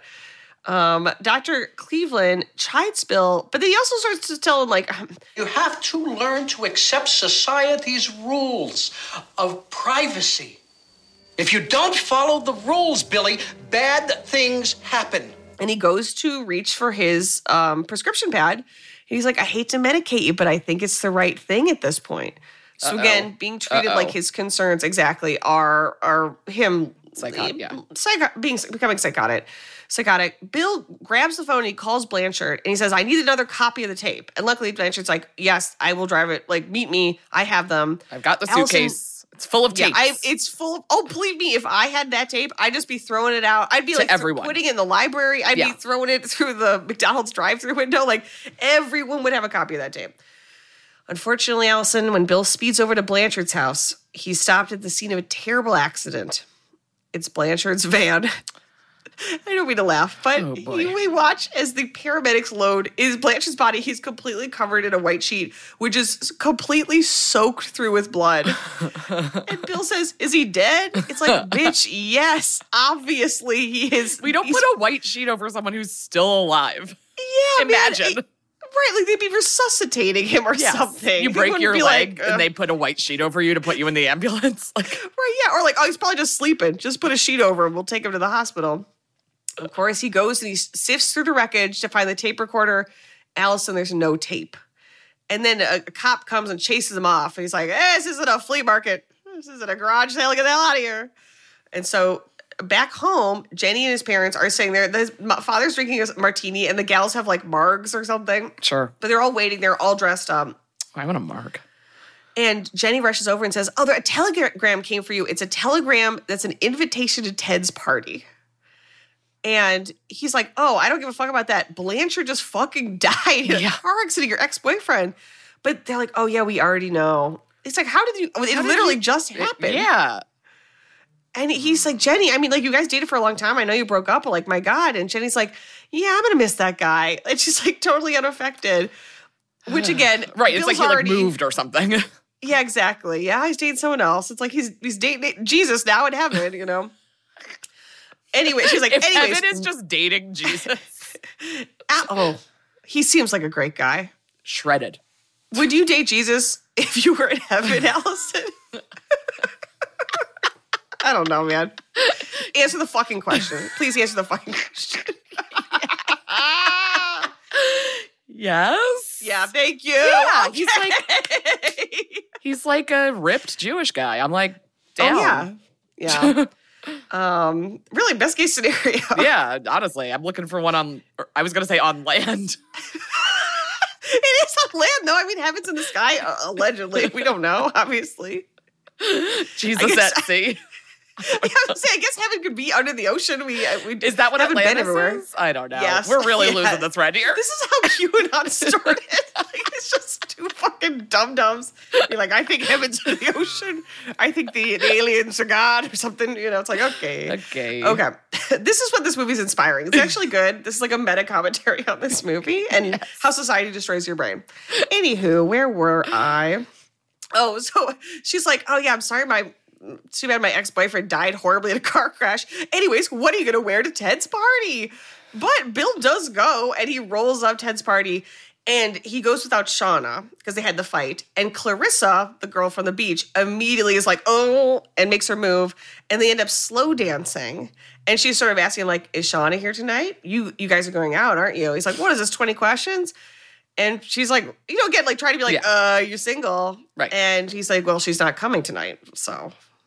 Dr. Cleveland chides Bill, but then he also starts to tell him, like,
you have to learn to accept society's rules of privacy. If you don't follow the rules, Billy, bad things happen.
And he goes to reach for his prescription pad. He's like, I hate to medicate you, but I think it's the right thing at this point. So again, being treated like his concerns exactly are him becoming psychotic. Bill grabs the phone and he calls Blanchard and he says, I need another copy of the tape. And luckily Blanchard's like, yes, I will drive it. Like, meet me. I have them.
I've got the suitcase. It's full of tapes.
Yeah, it's full of, oh, believe me, if I had that tape, I'd just be throwing it out. I'd be like putting it in the library. I'd be throwing it through the McDonald's drive-thru window. Like, everyone would have a copy of that tape. Unfortunately, Allison, when Bill speeds over to Blanchard's house, he's stopped at the scene of a terrible accident. It's Blanchard's van. I don't mean to laugh, but
Oh, boy.
we watch as the paramedics load Blanche's body. He's completely covered in a white sheet, which is completely soaked through with blood. And Bill says, "Is he dead?" It's like, bitch, yes, obviously he is.
We don't
He's-
put a white sheet over someone who's still alive.
Yeah,
Imagine.
man, right, like they'd be resuscitating him or something.
You
They
break
wouldn't
your
be
leg
like,
and they put a white sheet over you to put you in the ambulance. Like,
right, yeah, or like, oh, he's probably just sleeping. Just put a sheet over him. We'll take him to the hospital. Of course, he goes and he sifts through the wreckage to find the tape recorder. Allison, there's no tape. And then a cop comes and chases him off. And he's like, this isn't a flea market. This isn't a garage sale. Get the hell out of here. And so back home, Jenny and his parents are sitting there. His father's drinking a martini, and the gals have like margs or something.
sure.
But they're all waiting. They're all dressed up.
I want a mark.
And Jenny rushes over and says, oh, a telegram came for you. It's a telegram that's an invitation to Ted's party. And he's like, oh, I don't give a fuck about that. Blanchard just fucking died in a car accident, your ex-boyfriend. But they're like, oh, yeah, we already know. It's like, how did you? It literally just happened.
Yeah.
And he's like, Jenny, I mean, like, you guys dated for a long time. I know you broke up, but like, my God. And Jenny's like, yeah, I'm going to miss that guy. And she's like totally unaffected. Which again,
Right. It's
Bill's
like he
already,
moved or something.
Yeah, exactly. Yeah, he's dating someone else. It's like he's dating Jesus now in heaven, you know? Anyway, she's like,
If
anyways.
Evan is just dating Jesus.
Oh, he seems like a great guy.
Shredded.
Would you date Jesus if you were in heaven, Allison? I don't know, man. Answer the fucking question. Please answer the fucking question.
Yes.
Yeah, thank you.
Yeah,
Okay.
he's like a ripped Jewish guy. I'm like, damn.
Oh, yeah. Yeah. Really, best case scenario.
Yeah, honestly, I'm looking for one I was going to say on land.
It is on land, though. I mean, heaven's in the sky, allegedly. We don't know, obviously.
Jesus
guess-
at sea.
Yeah, I was saying, I guess heaven could be under the ocean. We
Is that what
haven't been
Atlantis
everywhere.
is? I don't know.
Yes.
We're really
Yeah.
losing the thread here.
This is how QAnon started. Like, it's just two fucking dum-dums. You're like, I think heaven's in the ocean. I think the aliens are God or something. You know, it's like, okay. Okay. This is what this movie's inspiring. It's actually good. This is like a meta commentary on this movie and how society destroys your brain. Anywho, where were I? Oh, so she's like, oh yeah, I'm sorry, too bad my ex-boyfriend died horribly in a car crash. Anyways, what are you going to wear to Ted's party? But Bill does go, and he rolls up Ted's party, and he goes without Shauna, because they had the fight. And Clarissa, the girl from the beach, immediately is like, oh, and makes her move. And they end up slow dancing. And she's sort of asking him, like, is Shauna here tonight? You guys are going out, aren't you? He's like, what is this, 20 questions? And she's like, you know, again, like, trying to be like, you're single.
Right.
And he's like, well, she's not coming tonight, so...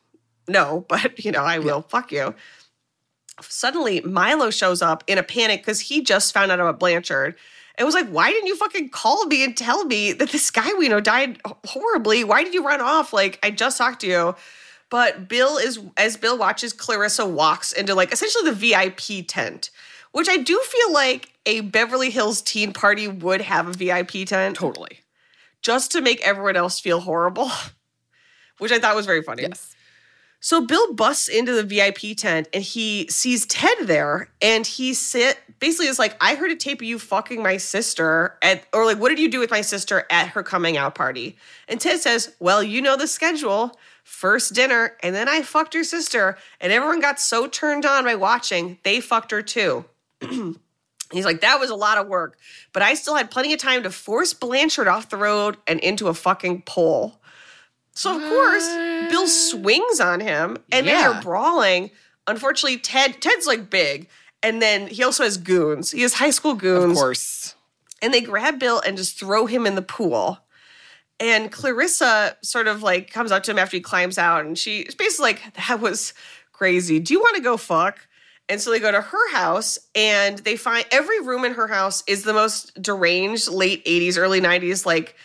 No, but, you know, I will. Fuck you. Suddenly, Milo shows up in a panic because he just found out about Blanchard. And was like, why didn't you fucking call me and tell me that this guy we know died horribly? Why did you run off? Like, I just talked to you. But as Bill watches, Clarissa walks into, like, essentially the VIP tent, which I do feel like a Beverly Hills teen party would have a VIP tent.
Totally.
Just to make everyone else feel horrible, which I thought was very funny.
Yes.
So Bill busts into the VIP tent and he sees Ted there and he basically is like, I heard a tape of you fucking my sister or like, what did you do with my sister at her coming out party? And Ted says, well, you know the schedule. First dinner and then I fucked your sister and everyone got so turned on by watching, they fucked her too. He's like, that was a lot of work, but I still had plenty of time to force Blanchard off the road and into a fucking pole. So, of course, Bill swings on him, and then they're brawling. Unfortunately, Ted's, like, big, and then he also has goons. He has high school goons.
Of course.
And they grab Bill and just throw him in the pool. And Clarissa sort of, like, comes up to him after he climbs out, and she's basically like, that was crazy. Do you want to go fuck? And so they go to her house, and they find every room in her house is the most deranged late 80s, early 90s, like,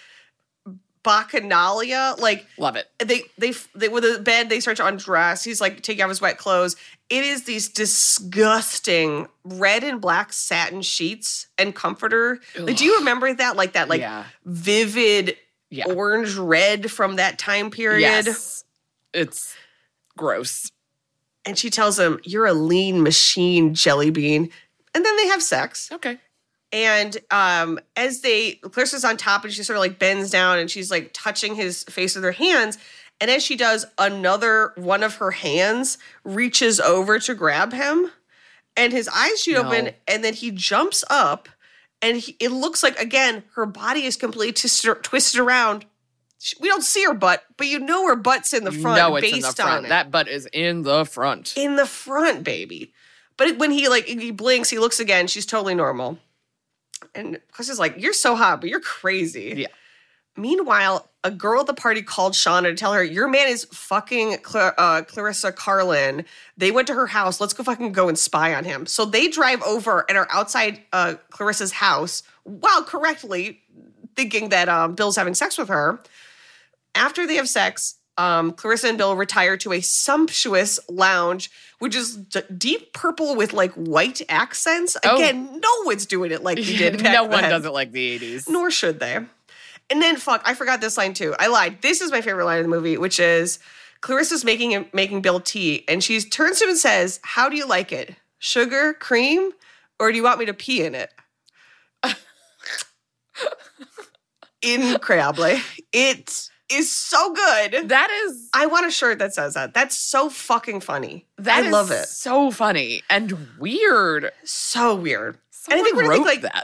bacchanalia, like
love it.
They with the bed they start to undress. He's like taking off his wet clothes. It is these disgusting red and black satin sheets and comforter. Like, do you remember that? Like that, like vivid orange red from that time period.
Yes, it's gross.
And she tells him, "You're a lean machine, Jelly Bean." And then they have sex.
Okay.
And as Clarissa's on top and she sort of like bends down and she's like touching his face with her hands. And as she does, another one of her hands reaches over to grab him. And his eyes shoot open and then he jumps up. And it looks like, again, her body is completely twisted around. We don't see her butt, but you know her butt's in the front.
No, it's
based
in the front.
on it.
That butt is in the front.
In the front, baby. But when he blinks, he looks again. She's totally normal. And Clarissa's like, "You're so hot, but you're crazy."
Yeah.
Meanwhile, a girl at the party called Shauna to tell her, "Your man is fucking Clarissa Carlin. They went to her house. Let's go and spy on him." So they drive over and are outside Clarissa's house while correctly thinking that Bill's having sex with her. After they have sex, Clarissa and Bill retire to a sumptuous lounge, which is deep purple with like white accents. Again, no one's doing it like they did back
No one
then.
does it like the 80s.
Nor should they. And then, I forgot this line too. I lied. This is my favorite line of the movie, which is Clarissa's making Bill tea, and she turns to him and says, "How do you like it? Sugar, cream, or do you want me to pee in it?" Incredible. It is so good.
That is...
I want a shirt that says that. That's so fucking funny.
I
love it.
So funny and weird.
So weird.
Someone
and I think we're
wrote
like
that.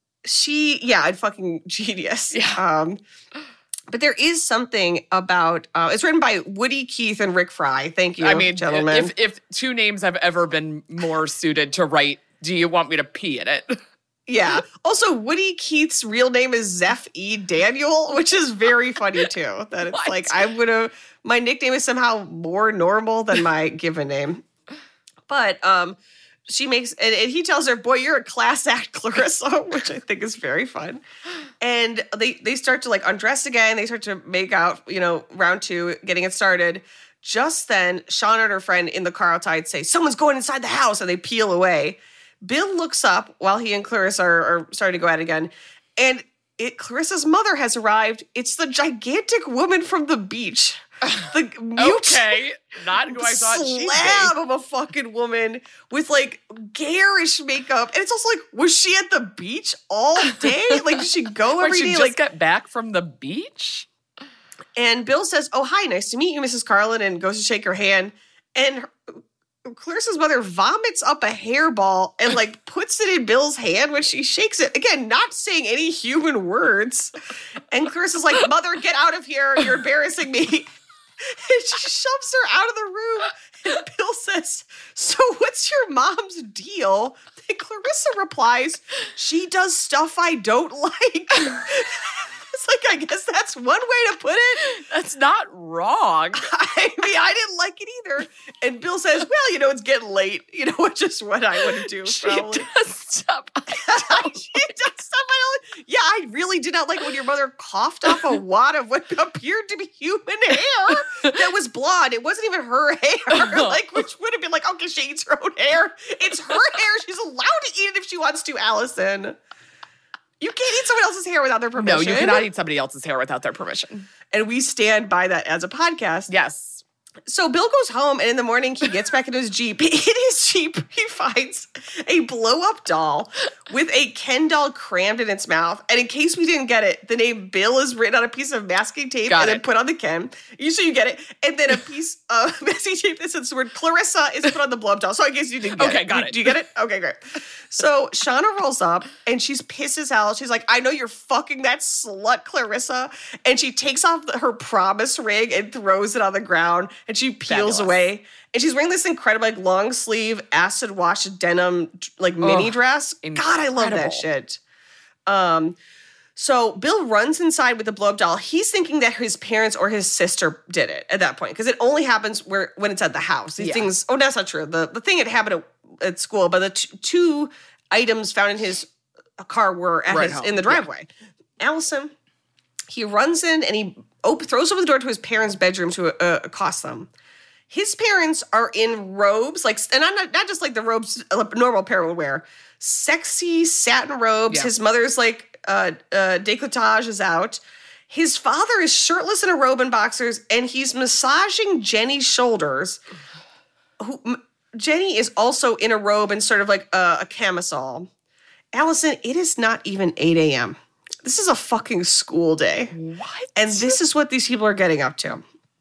I'd fucking genius.
Yeah.
But there is something about, it's written by Woody Keith and Rick Fry. Thank you,
I mean,
gentlemen.
if two names have ever been more suited to write, "Do you want me to pee in it?"
Yeah. Also, Woody Keith's real name is Zeph E. Daniel, which is very funny too. That it's
What?
like, my nickname is somehow more normal than my given name. But she makes, and he tells her, "Boy, you're a class act, Clarissa," which I think is very fun. And they start to like undress again. They start to make out, round two, getting it started. Just then, Shauna and her friend in the car outside say, "Someone's going inside the house," and they peel away. Bill looks up while he and Clarissa are starting to go at it again. And Clarissa's mother has arrived. It's the gigantic woman from the beach. The mute
Okay, not who I thought she'd be.
slab of a fucking woman with like garish makeup. And it's also like, was she at the beach all day? Like, did she go every
She
day?
just
Like,
got back from the beach?
and Bill says, "Oh, hi, nice to meet you, Mrs. Carlin," and goes to shake her hand. And Clarissa's mother vomits up a hairball and like puts it in Bill's hand when she shakes it. Again, not saying any human words. And Clarissa's like, "Mother, get out of here. You're embarrassing me." And she shoves her out of the room. And Bill says, "So what's your mom's deal?" And Clarissa replies, "She does stuff I don't like." It's like, I guess that's one way to put it.
That's not wrong.
I mean, I didn't like it either. And Bill says, "Well, it's getting late. Which is what I would do,
She
probably."
does stuff.
She does stuff I don't. Yeah, I really did not like when your mother coughed off a wad of what appeared to be human hair that was blonde. It wasn't even her hair, like, which would have been like, okay, she eats her own hair. It's her hair. She's allowed to eat it if she wants to, Allison. You can't eat someone else's hair without their permission.
No, you cannot eat somebody else's hair without their permission.
And we stand by that as a podcast.
Yes.
So Bill goes home, and in the morning, he gets back in his Jeep. In his Jeep, he finds a blow-up doll with a Ken doll crammed in its mouth. And in case we didn't get it, the name Bill is written on a piece of masking tape then put on the Ken. So you get it. And then a piece of masking tape that says the word Clarissa is put on the blow-up doll. So I guess you didn't get it.
Okay, got it.
Do you get it? Okay, great. So Shauna rolls up, and she's pissed as hell. She's like, "I know you're fucking that slut, Clarissa." And she takes off her promise ring and throws it on the ground. And she peels
Fabulous.
away. And she's wearing this incredible, like, long sleeve, acid wash denim, like, mini dress. God, I love that shit. So Bill runs inside with the blow up doll. He's thinking that his parents or his sister did it at that point, because it only happens when it's at the house. These things. Oh, that's not true. The thing had happened at school, but the two items found in his car were in the driveway. Yeah. Allison, he runs in and he throws open the door to his parents' bedroom to accost them. His parents are in robes, like, and not just like the robes a normal parent would wear, sexy satin robes.
Yeah.
His mother's like décolletage is out. His father is shirtless in a robe and boxers, and he's massaging Jenny's shoulders. Jenny is also in a robe and sort of like a camisole. Allison, it is not even 8 a.m. This is a fucking school day.
What?
And this is what these people are getting up to.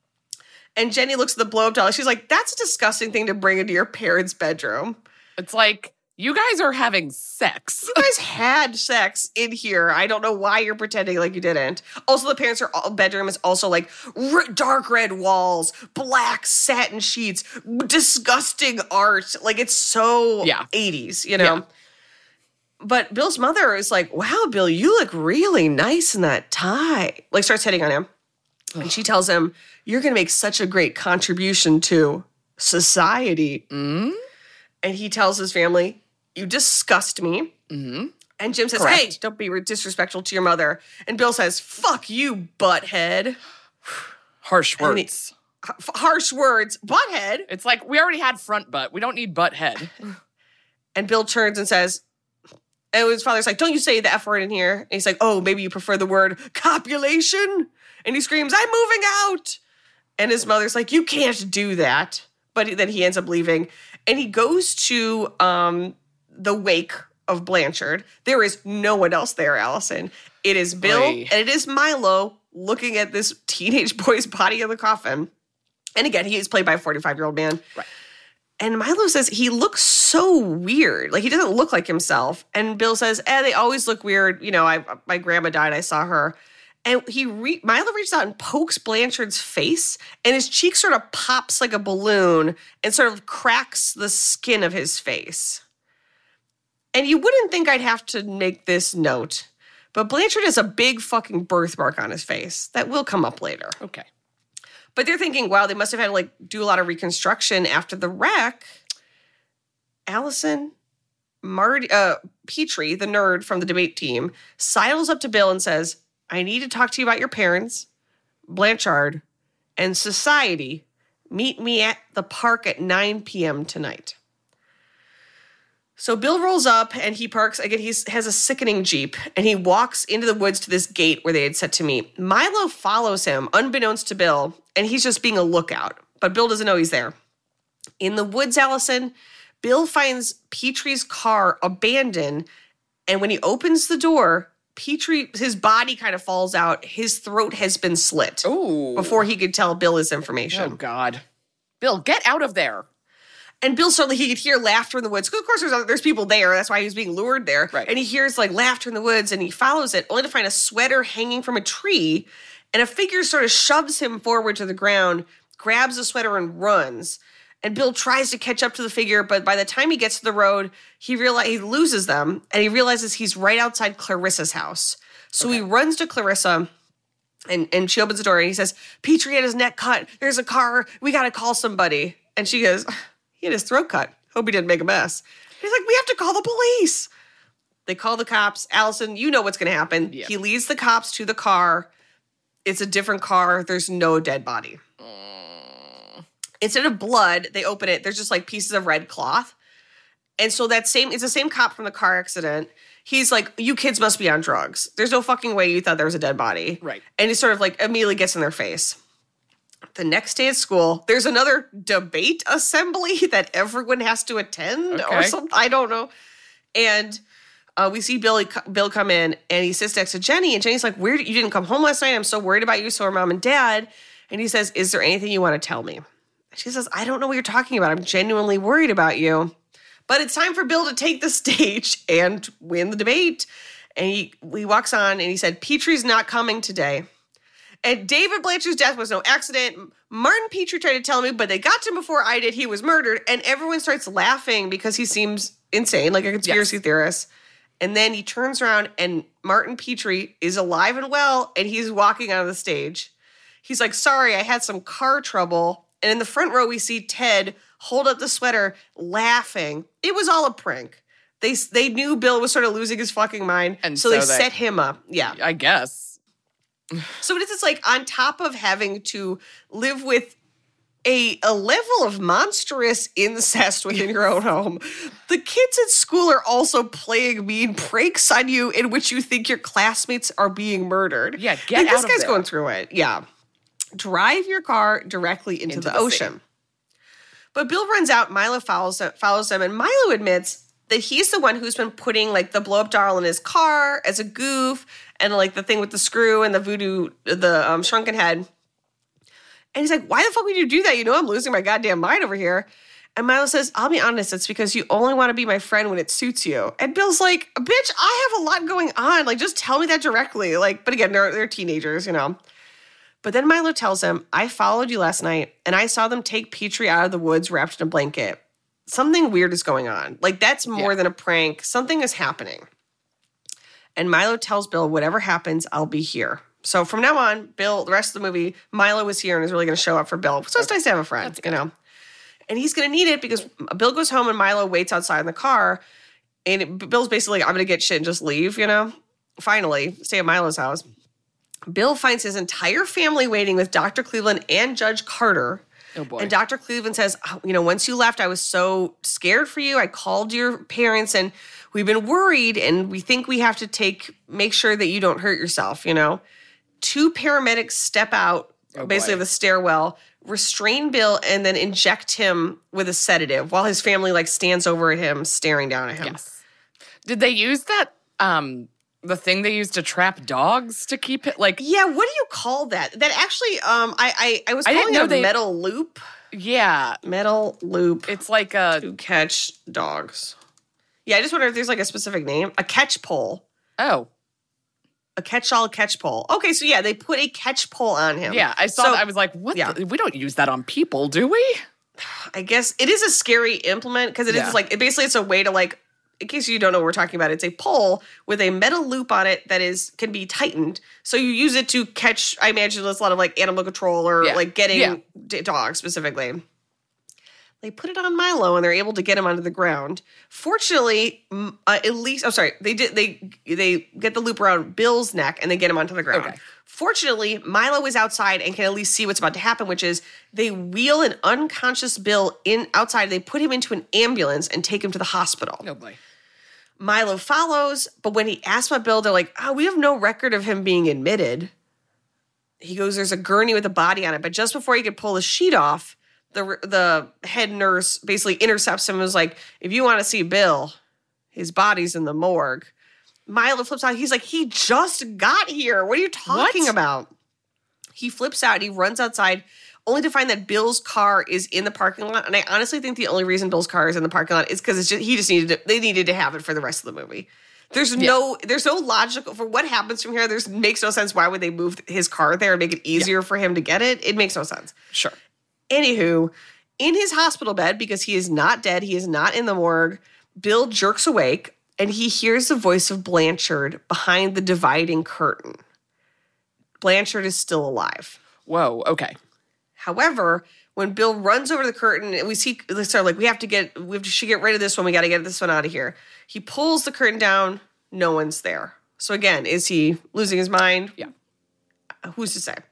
And Jenny looks at the blow-up doll. She's like, that's a disgusting thing to bring into your parents' bedroom.
It's like, you guys are having sex.
You guys had sex in here. I don't know why you're pretending like you didn't. Also, the parents' bedroom is also like dark red walls, black satin sheets, disgusting art. Like, it's so 80s, you know?
Yeah.
But Bill's mother is like, wow, Bill, you look really nice in that tie. Like, starts hitting on him. And she tells him, you're going to make such a great contribution to society. Mm-hmm. And he tells his family, you disgust me. Mm-hmm. And Jim says,
Correct.
hey, don't be disrespectful to your mother. And Bill says, fuck you, butthead.
Harsh words.
Harsh words. Butthead.
It's like, we already had front butt. We don't need butt head.
And Bill turns and says, and his father's like, don't you say the F word in here. And he's like, oh, maybe you prefer the word copulation? And he screams, I'm moving out. And his mother's like, you can't do that. But then he ends up leaving. And he goes to the wake of Blanchard. There is no one else there, Allison. It is Bill and it is Milo looking at this teenage boy's body in the coffin. And again, he is played by a 45-year-old man. Right. And Milo says he looks so weird. Like, he doesn't look like himself. And Bill says, they always look weird. You know, my grandma died. I saw her. And Milo reaches out and pokes Blanchard's face, and his cheek sort of pops like a balloon and sort of cracks the skin of his face. And you wouldn't think I'd have to make this note, but Blanchard has a big fucking birthmark on his face that will come up later.
Okay.
But they're thinking, wow, they must have had to, like, do a lot of reconstruction after the wreck. Allison, Petrie, the nerd from the debate team, sidles up to Bill and says, I need to talk to you about your parents, Blanchard, and society. Meet me at the park at 9 p.m. tonight. So Bill rolls up and he parks. Again, he has a sickening Jeep and he walks into the woods to this gate where they had set to meet. Milo follows him, unbeknownst to Bill, and he's just being a lookout. But Bill doesn't know he's there. In the woods, Allison, Bill finds Petrie's car abandoned, and when he opens the door, Petrie, his body kind of falls out. His throat has been slit.
Ooh.
Before he could tell Bill his information.
Oh, God. Bill, get out of there.
And Bill suddenly, he could hear laughter in the woods. Because, of course, there's people there. That's why he was being lured there.
Right.
And he hears, like, laughter in the woods, and he follows it, only to find a sweater hanging from a tree. And a figure sort of shoves him forward to the ground, grabs the sweater, and runs. And Bill tries to catch up to the figure, but by the time he gets to the road, he loses them, and he realizes he's right outside Clarissa's house. So he runs to Clarissa, and she opens the door, and he says, Petrie had his neck cut. There's a car. We got to call somebody. And she goes, he had his throat cut. Hope he didn't make a mess. He's like, we have to call the police. They call the cops. Allison, you know what's going to happen. Yeah. He leads the cops to the car. It's a different car. There's no dead body. Instead of blood, they open it. There's just like pieces of red cloth. And so it's the same cop from the car accident. He's like, you kids must be on drugs. There's no fucking way you thought there was a dead body.
Right.
And he sort of like immediately gets in their face. The next day at school, there's another debate assembly that everyone has to attend or something. I don't know. And we see Bill come in, and he sits next to Jenny. And Jenny's like, you didn't come home last night? I'm so worried about you. So are Mom and Dad. And he says, is there anything you want to tell me? She says, I don't know what you're talking about. I'm genuinely worried about you. But it's time for Bill to take the stage and win the debate. And he walks on, and he said, Petrie's not coming today. And David Blanchard's death was no accident. Martin Petrie tried to tell me, but they got to him before I did. He was murdered. And everyone starts laughing because he seems insane, like a conspiracy theorist. And then he turns around, and Martin Petrie is alive and well, and he's walking out of the stage. He's like, sorry, I had some car trouble. And in the front row, we see Ted hold up the sweater, laughing. It was all a prank. They knew Bill was sort of losing his fucking mind, and so they set him up. Yeah.
I guess.
So it's like on top of having to live with a level of monstrous incest within your own home, the kids at school are also playing mean pranks on you in which you think your classmates are being murdered.
Yeah, get out of there.
This guy's going through it. Yeah. Drive your car directly into the ocean. But Bill runs out. Milo follows him, and Milo admits that he's the one who's been putting like the blow up doll in his car as a goof, and like the thing with the screw and the voodoo, the shrunken head. And he's like, "Why the fuck would you do that? You know I'm losing my goddamn mind over here." And Milo says, "I'll be honest, it's because you only want to be my friend when it suits you." And Bill's like, "Bitch, I have a lot going on. Like, just tell me that directly." Like, but again, they're teenagers, you know. But then Milo tells him, "I followed you last night, and I saw them take Petrie out of the woods wrapped in a blanket. Something weird is going on. Like, that's more than a prank. Something is happening." And Milo tells Bill, "Whatever happens, I'll be here." So from now on, Bill, the rest of the movie, Milo was here and is really going to show up for Bill. So it's nice to have a friend, you know. And he's going to need it because Bill goes home and Milo waits outside in the car. And Bill's basically like, "I'm going to get shit and just leave," you know. Finally, stay at Milo's house. Bill finds his entire family waiting with Dr. Cleveland and Judge Carter.
Oh, boy.
And Dr. Cleveland says, "Oh, you know, once you left, I was so scared for you. I called your parents and we've been worried and we think we have to make sure that you don't hurt yourself, you know." 2 paramedics step out, basically of the stairwell, restrain Bill, and then inject him with a sedative while his family like stands over at him, staring down at him.
Yes. Did they use that, the thing they used to trap dogs to keep it like?
Yeah, what do you call that? That actually, I was calling it a metal loop.
Yeah.
Metal loop.
It's like a...
to catch dogs. Yeah, I just wonder if there's like a specific name. A catch pole.
Oh.
A catch-all catch pole. Okay, so yeah, they put a catch pole on him.
Yeah, I saw that. I was like, what?
Yeah.
We don't use that on people, do we?
I guess it is a scary implement because it is like, it's a way to like, in case you don't know what we're talking about, it's a pole with a metal loop on it that can be tightened. So you use it to catch, I imagine there's a lot of like animal control or like getting dogs specifically. They put it on Milo and they're able to get him onto the ground. Fortunately, they get the loop around Bill's neck and they get him onto the ground.
Okay.
Fortunately, Milo is outside and can at least see what's about to happen, which is they wheel an unconscious Bill outside. They put him into an ambulance and take him to the hospital.
Oh, boy.
Milo follows, but when he asks about Bill, they're like, "Oh, we have no record of him being admitted." He goes, "There's a gurney with a body on it." But just before he could pull the sheet off, the head nurse basically intercepts him and was like, "If you want to see Bill, his body's in the morgue." Milo flips out. He's like, "He just got here. What are you talking about?" He flips out and he runs outside only to find that Bill's car is in the parking lot. And I honestly think the only reason Bill's car is in the parking lot is because they needed to have it for the rest of the movie. There's no logical for what happens from here. Makes no sense. Why would they move his car there and make it easier for him to get it? It makes no sense.
Sure.
Anywho, in his hospital bed, because he is not dead, he is not in the morgue, Bill jerks awake and he hears the voice of Blanchard behind the dividing curtain. Blanchard is still alive.
Whoa, okay.
However, when Bill runs over the curtain, and we have to get rid of this one. We got to get this one out of here. He pulls the curtain down. No one's there. So again, is he losing his mind?
Yeah.
Who's to say?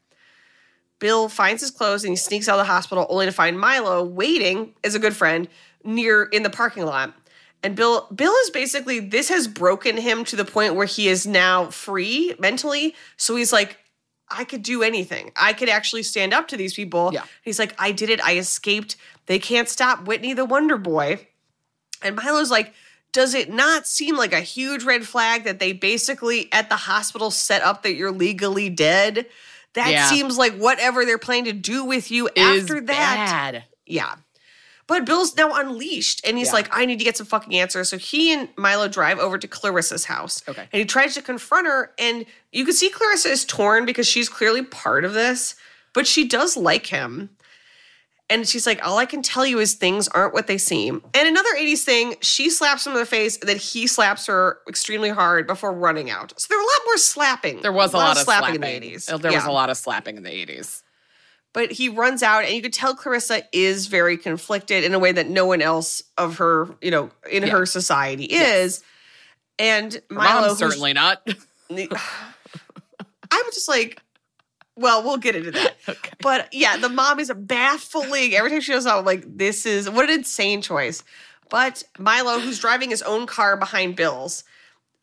Bill finds his clothes and he sneaks out of the hospital only to find Milo waiting as a good friend in the parking lot. And Bill is basically, this has broken him to the point where he is now free mentally. So he's like, I could do anything. I could actually stand up to these people. Yeah. He's like, I did it. I escaped. They can't stop Whitney the Wonder Boy. And Milo's like, does it not seem like a huge red flag that they basically at the hospital set up that you're legally dead? That seems like whatever they're planning to do with you after that.
Bad.
Yeah. But Bill's now unleashed, and he's like, I need to get some fucking answers. So he and Milo drive over to Clarissa's house. Okay. And he tries to confront her, and you can see Clarissa is torn because she's clearly part of this, but she does like him. And she's like, all I can tell you is things aren't what they seem. And another 80s thing, she slaps him in the face, and then he slaps her extremely hard before running out. So there were a lot more slapping.
There was a lot of slapping
in the 80s.
There was a lot of slapping in the 80s.
But he runs out, and you could tell Clarissa is very conflicted in a way that no one else of her, in her society is. And Milo,
Mom's certainly not.
I'm just like, well, we'll get into that. Okay. But yeah, the mom is baffling. Every time she goes out, I'm like, this is what an insane choice. But Milo, who's driving his own car behind Bill's,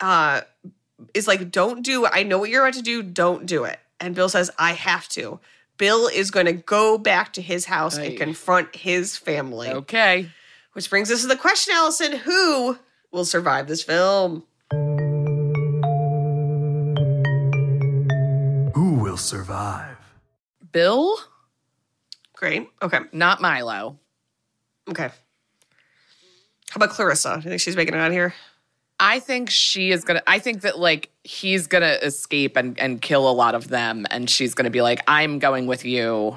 is like, don't do it. I know what you're about to do. Don't do it. And Bill says, I have to. Bill is going to go back to his house
Aye.
and confront his family.
Okay.
Which brings us to the question, Allison, who will survive this film?
Who will survive?
Bill,
Great. Okay.
not Milo.
Okay. How about Clarissa? Do you think she's making it out of here?
I think I think that like he's gonna escape and kill a lot of them, and she's gonna be like, I'm going with you.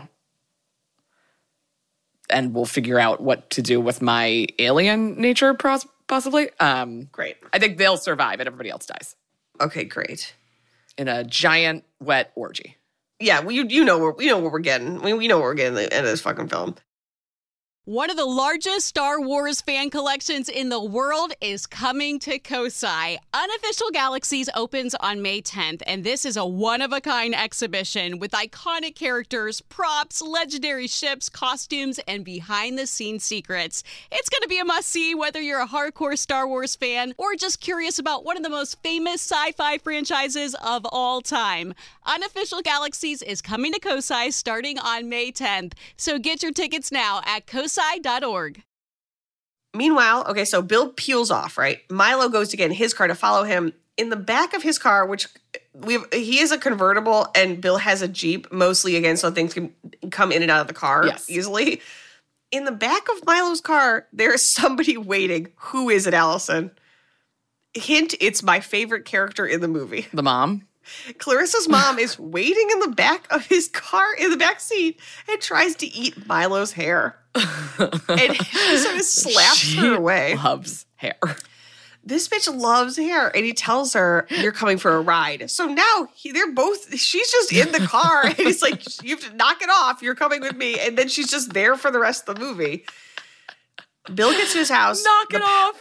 And we'll figure out what to do with my alien nature, possibly.
Great.
I think they'll survive and everybody else dies
Okay, great.
in a giant wet orgy.
Yeah, well, you know what we're getting. We know what we're getting at the end of this fucking film.
One of the largest Star Wars fan collections in the world is coming to Kosai. Unofficial Galaxies opens on May 10th, and this is a one-of-a-kind exhibition with iconic characters, props, legendary ships, costumes, and behind-the-scenes secrets. It's going to be a must-see whether you're a hardcore Star Wars fan or just curious about one of the most famous sci-fi franchises of all time. Unofficial Galaxies is coming to Kosai starting on May 10th, so get your tickets now at kosai.org.
Meanwhile, okay, so Bill peels off, right? Milo goes to get in his car to follow him. In the back of his car, which he is a convertible and Bill has a Jeep, mostly again so things can come in and out of the car easily. In the back of Milo's car, there is somebody waiting. Who is it, Allison? Hint, it's my favorite character in the movie.
The mom.
Clarissa's mom is waiting in the back of his car, in the back seat, and tries to eat Milo's hair. And he sort of slaps her away.
Loves hair.
This bitch loves hair, and he tells her, "You're coming for a ride." So now she's just in the car, and he's like, "You have to knock it off. You're coming with me." And then she's just there for the rest of the movie. Bill gets to his house.
Knock it off.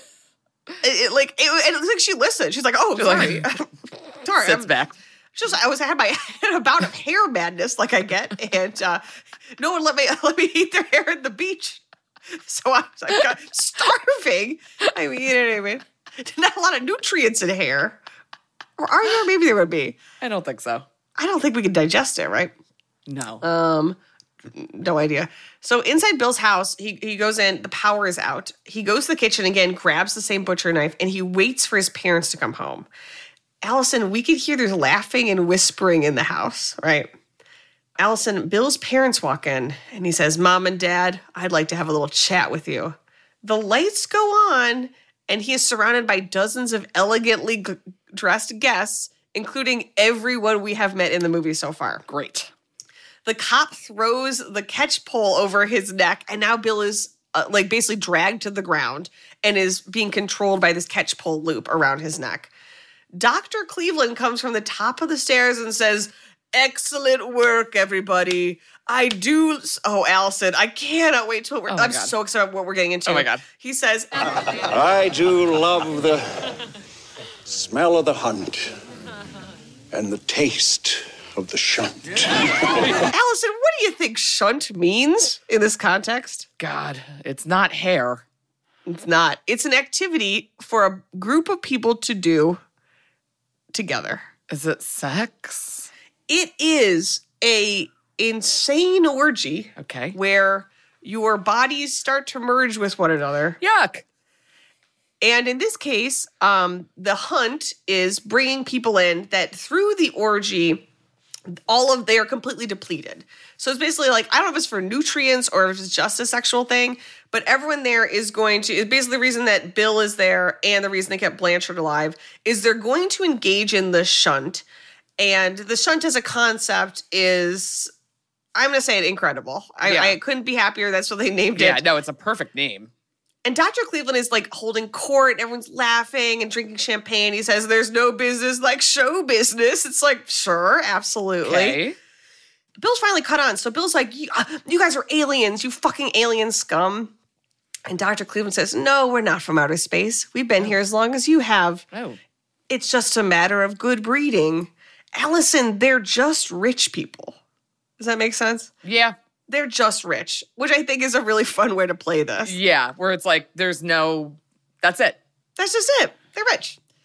It looks like she listened. She's like, "Oh, sorry." Sorry,
Sits back.
I had a bout of hair madness like I get, and no one let me eat their hair at the beach. So I was like starving. I mean, not a lot of nutrients in hair. Or are there? Maybe there would be.
I don't think so.
I don't think we can digest it, right?
No.
No idea. So inside Bill's house, he goes in, the power is out. He goes to the kitchen again, grabs the same butcher knife, and he waits for his parents to come home. Allison, we could hear there's laughing and whispering in the house, right? Allison, Bill's parents walk in, and he says, "Mom and Dad, I'd like to have a little chat with you." The lights go on, and he is surrounded by dozens of elegantly dressed guests, including everyone we have met in the movie so far.
Great.
The cop throws the catch pole over his neck, and now Bill is basically dragged to the ground and is being controlled by this catch pole loop around his neck. Dr. Cleveland comes from the top of the stairs and says, "Excellent work, everybody. Oh, Allison, I cannot wait till I'm so excited about what we're getting into."
Oh, my God.
He says,
I do love the smell of the hunt and the taste of the shunt.
Allison, what do you think shunt means in this context?
God, it's not hair.
It's not. It's an activity for a group of people to do together.
Is it sex?
It is a insane orgy.
Okay.
Where your bodies start to merge with one another.
Yuck.
And in this case, the hunt is bringing people in that through the orgy, they are completely depleted. So it's basically like, I don't know if it's for nutrients or if it's just a sexual thing, but everyone there is basically the reason that Bill is there and the reason they kept Blanchard alive is they're going to engage in the shunt. And the shunt as a concept is, I'm going to say it, incredible. I couldn't be happier. That's what they named it.
Yeah, no, it's a perfect name.
And Dr. Cleveland is like holding court. And everyone's laughing and drinking champagne. He says, "There's no business like show business." It's like, sure, absolutely.
Okay.
Bill's finally cut on. So Bill's like, you guys are aliens, you fucking alien scum. And Dr. Cleveland says, "No, we're not from outer space. We've been here as long as you have.
Oh.
It's just a matter of good breeding." Allison, they're just rich people. Does that make sense?
Yeah.
They're just rich, which I think is a really fun way to play this.
Yeah, where it's like, that's it.
That's just it. They're rich.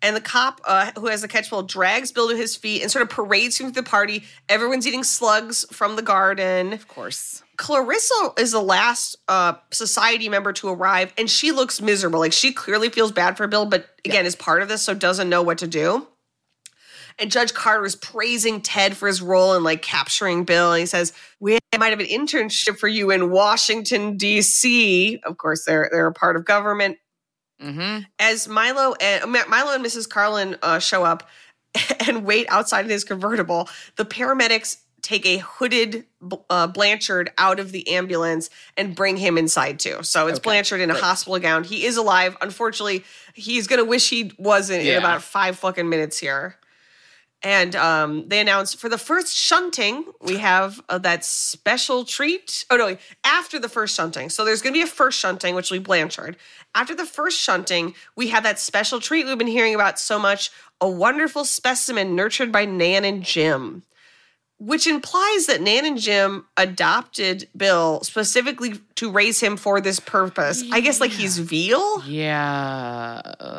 And the cop who has the catchpole drags Bill to his feet and sort of parades him through the party. Everyone's eating slugs from the garden.
Of course.
Clarissa is the last society member to arrive, and she looks miserable. Like, she clearly feels bad for Bill, but again, is part of this, so doesn't know what to do. And Judge Carter is praising Ted for his role in, like, capturing Bill. And he says, we might have an internship for you in Washington, D.C. Of course, they're a part of government.
Mm-hmm.
As Milo and Mrs. Carlin show up and wait outside of his convertible, the paramedics take a hooded Blanchard out of the ambulance and bring him inside too. So it's Blanchard in a hospital gown. He is alive. Unfortunately, he's going to wish he wasn't in about 5 fucking minutes here. And they announced for the first shunting, we have that special treat. Oh, no, after the first shunting. So there's going to be a first shunting, which will be Blanchard. After the first shunting, we have that special treat we've been hearing about so much, a wonderful specimen nurtured by Nan and Jim, which implies that Nan and Jim adopted Bill specifically to raise him for this purpose. I guess like he's veal?
Yeah.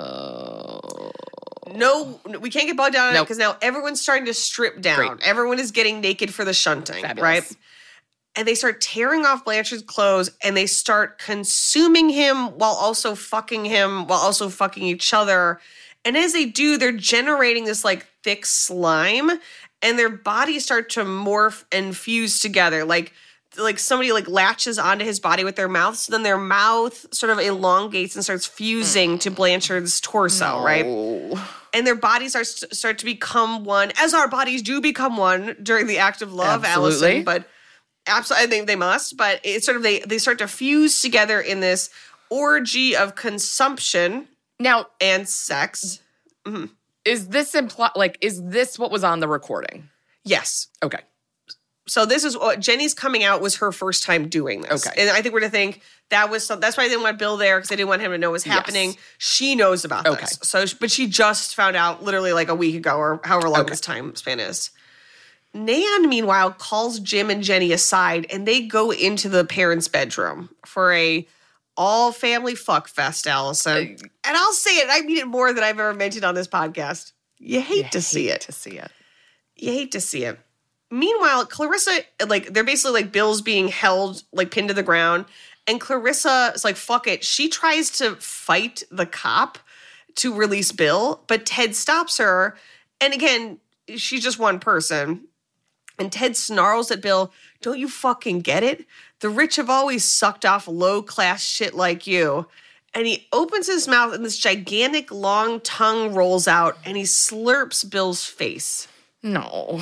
No, we can't get bogged down on it because now everyone's starting to strip down.
Great.
Everyone is getting naked for the shunting,
Fabulous.
right? And they start tearing off Blanchard's clothes and they start consuming him while also fucking each other. And as they do, they're generating this like thick slime and their bodies start to morph and fuse together. Like somebody like latches onto his body with their mouth. So then their mouth sort of elongates and starts fusing to Blanchard's torso, right? And their bodies start to become one, as our bodies do become one during the act of love,
Absolutely.
Allison. But absolutely, I think they must. But it's sort of they start to fuse together in this orgy of consumption
Now,
and sex. Mm-hmm.
is this is this what was on the recording?
Yes.
Okay.
So this is what Jenny's coming out was her first time doing this.
Okay.
And I think we're to think that was that's why they didn't want Bill there because they didn't want him to know what was happening.
Yes.
She knows about this. So, but she just found out literally like a week ago or however long this time span is. Nan, meanwhile, calls Jim and Jenny aside and they go into the parents' bedroom for a all-family fuck fest, Allison. And I'll say it, I mean it more than I've ever mentioned on this podcast. You hate to see it. You hate to see it. Meanwhile, Clarissa, like, they're basically like Bill's being held, like, pinned to the ground. And Clarissa is like, fuck it. She tries to fight the cop to release Bill, but Ted stops her. And again, she's just one person. And Ted snarls at Bill, don't you fucking get it? The rich have always sucked off low-class shit like you. And he opens his mouth and this gigantic long tongue rolls out and he slurps Bill's face.
No.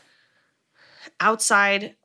Outside,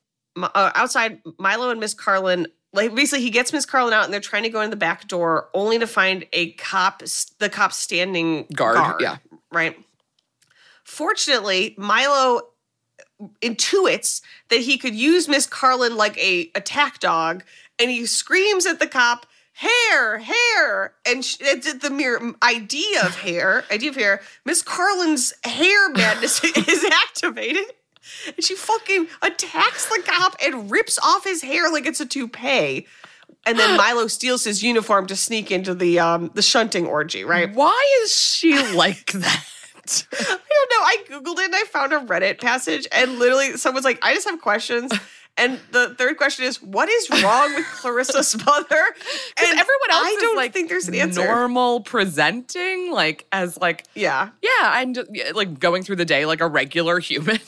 Milo and Miss Carlin, like basically he gets Miss Carlin out and they're trying to go in the back door only to find the cop standing guard.
Yeah.
Right. Fortunately, Milo intuits that he could use Miss Carlin like a attack dog and he screams at the cop, hair. And it's the mere idea of hair. Miss Carlin's hair madness is activated. And she fucking attacks the cop and rips off his hair like it's a toupee. And then Milo steals his uniform to sneak into the shunting orgy, right?
Why is she like that?
I don't know. I Googled it and I found a Reddit passage and literally someone's like, I just have questions. And the third question is, what is wrong with Clarissa's mother? And
everyone else
I
is
don't
like
think there's an answer.
Normal presenting, like as like I'm just, like going through the day like a regular human.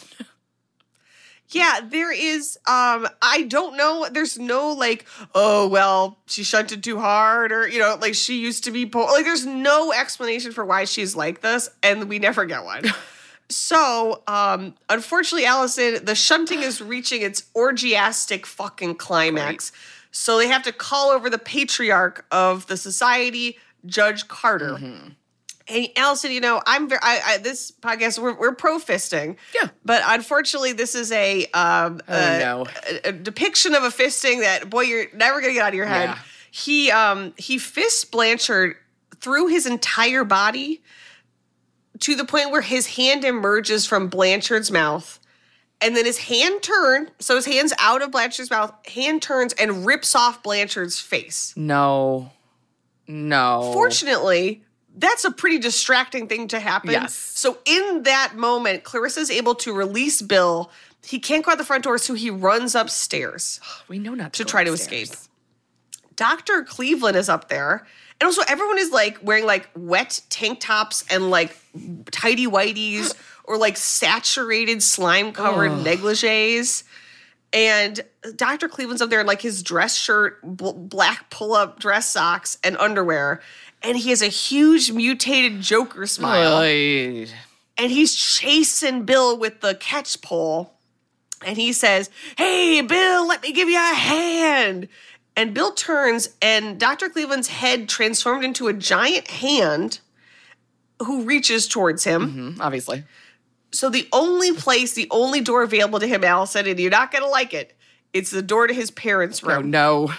Yeah, there is, I don't know, there's no like, oh, well, she shunted too hard or, like she used to be, like there's no explanation for why she's like this and we never get one. So, unfortunately, Allison, the shunting is reaching its orgiastic fucking climax. Right. So they have to call over the patriarch of the society, Judge Carter. Mm-hmm. And Allison, I'm very. This podcast we're pro fisting, but unfortunately, this is a depiction of a fisting that you're never gonna get out of your head. Yeah. He fists Blanchard through his entire body to the point where his hand emerges from Blanchard's mouth, and then his hand turns. So his hand's out of Blanchard's mouth. Hand turns and rips off Blanchard's face.
No.
Fortunately, that's a pretty distracting thing to happen.
Yes.
So in that moment, Clarissa's able to release Bill. He can't go out the front door, so he runs upstairs
We know not
to
go
try to
upstairs.
escape. Dr. Cleveland is up there. And also everyone is like wearing like wet tank tops and like tidy whities or like saturated slime covered negligees. And Dr. Cleveland's up there in like his dress shirt, black pull-up dress socks, and underwear. And he has a huge mutated Joker smile.
Ay.
And he's chasing Bill with the catch pole. And he says, "Hey, Bill, let me give you a hand." And Bill turns, and Dr. Cleveland's head transformed into a giant hand who reaches towards him.
Obviously.
So the only door available to him, Allison, and you're not going to like it, it's the door to his parents' room.
Oh, no.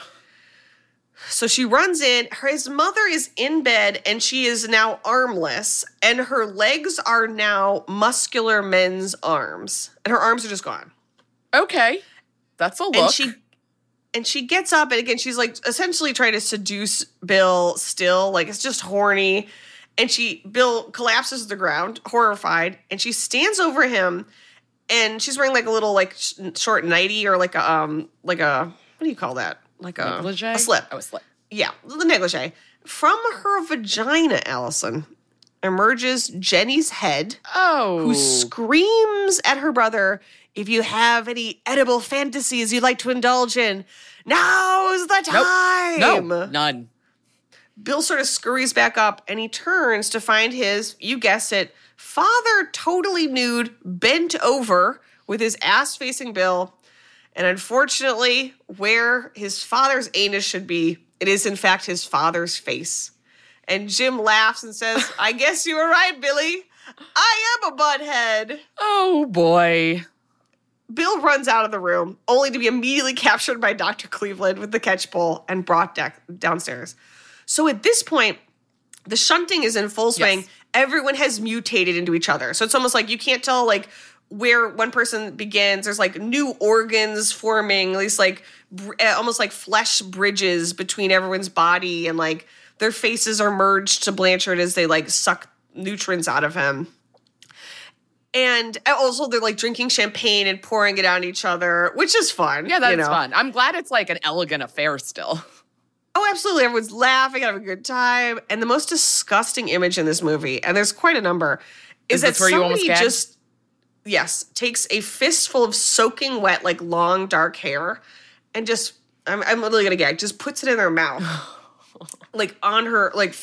So she runs in. His mother is in bed, and she is now armless, and her legs are now muscular men's arms. And her arms are just gone.
Okay. That's a look.
And she gets up, and again, she's like essentially trying to seduce Bill still. Like, it's just horny. And Bill collapses to the ground, horrified, and she stands over him, and she's wearing like a little like short nightie or like a what do you call that? Like
Negligee?
a slip.
Oh, a slip.
Yeah, the negligee. From her vagina, Allison, emerges Jenny's head,
Oh.
who screams at her brother, "If you have any edible fantasies you'd like to indulge in, now's the time."
No, none.
Bill sort of scurries back up, and he turns to find his, you guessed it, father totally nude, bent over with his ass facing Bill. And unfortunately, where his father's anus should be, it is in fact his father's face. And Jim laughs and says, "I guess you were right, Billy. I am a butthead."
Oh, boy.
Bill runs out of the room, only to be immediately captured by Dr. Cleveland with the catch pole and brought downstairs. So at this point, the shunting is in full swing.
Yes.
Everyone has mutated into each other. So it's almost like you can't tell like where one person begins. There's like new organs forming, these like almost like flesh bridges between everyone's body, and like their faces are merged to Blanchard as they like suck nutrients out of him. And also they're like drinking champagne and pouring it on each other, which is fun.
Yeah, that's
you know?
fun. I'm glad it's like an elegant affair still.
Oh, absolutely. Everyone's laughing, having a good time. And the most disgusting image in this movie, and there's quite a number, is that
this where you almost
somebody
gagged?
just, yes, takes a fistful of soaking wet, like long, dark hair and just, I'm literally going to gag, just puts it in their mouth. Like on her, like,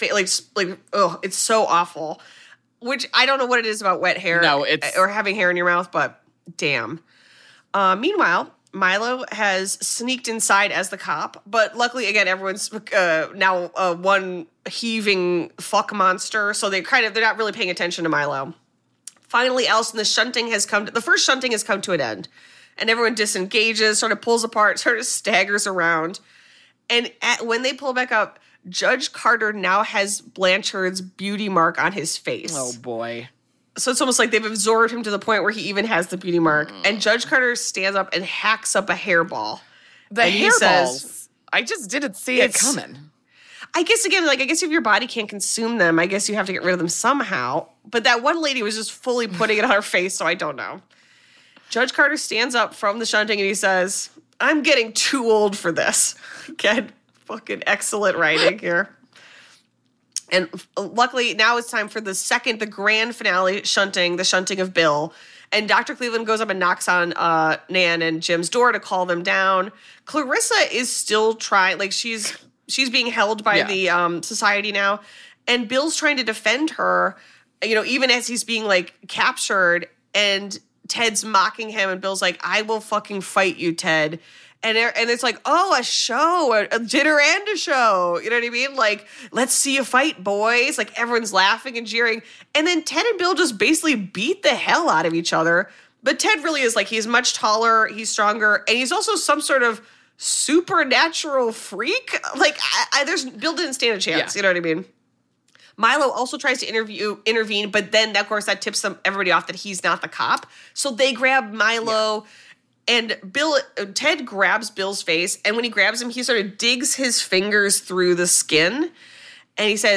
oh, it's so awful. Which I don't know what it is about wet hair or having hair in your mouth, but damn. Meanwhile, Milo has sneaked inside as the cop, but luckily, again, everyone's now one heaving fuck monster, so they're not really paying attention to Milo. Finally, Allison, the first shunting has come to an end, and everyone disengages, sort of pulls apart, sort of staggers around, and when they pull back up, Judge Carter now has Blanchard's beauty mark on his face.
Oh, boy.
So it's almost like they've absorbed him to the point where he even has the beauty mark. And Judge Carter stands up and hacks up a hairball.
The
and he
hairballs. I just didn't see it coming.
I guess, again, like, I guess if your body can't consume them, I guess you have to get rid of them somehow. But that one lady was just fully putting it on her face, so I don't know. Judge Carter stands up from the shunting and he says, "I'm getting too old for this." Again, fucking excellent writing here. And luckily, now it's time for the grand finale shunting, the shunting of Bill. And Dr. Cleveland goes up and knocks on Nan and Jim's door to call them down. Clarissa is still trying, like she's being held by the society now. And Bill's trying to defend her, you know, even as he's being like captured. And Ted's mocking him. And Bill's like, "I will fucking fight you, Ted." And it's like, oh, a show, a dinner and a show. You know what I mean? Like, let's see you fight, boys. Like, everyone's laughing and jeering. And then Ted and Bill just basically beat the hell out of each other. But Ted really is like, he's much taller, he's stronger, and he's also some sort of supernatural freak. Like, Bill didn't stand a chance. You know what I mean? Milo also tries to intervene, but then, of course, that tips everybody off that he's not the cop. So they grab Milo. Yeah. And Ted grabs Bill's face, and when he grabs him, he sort of digs his fingers through the skin, and he says,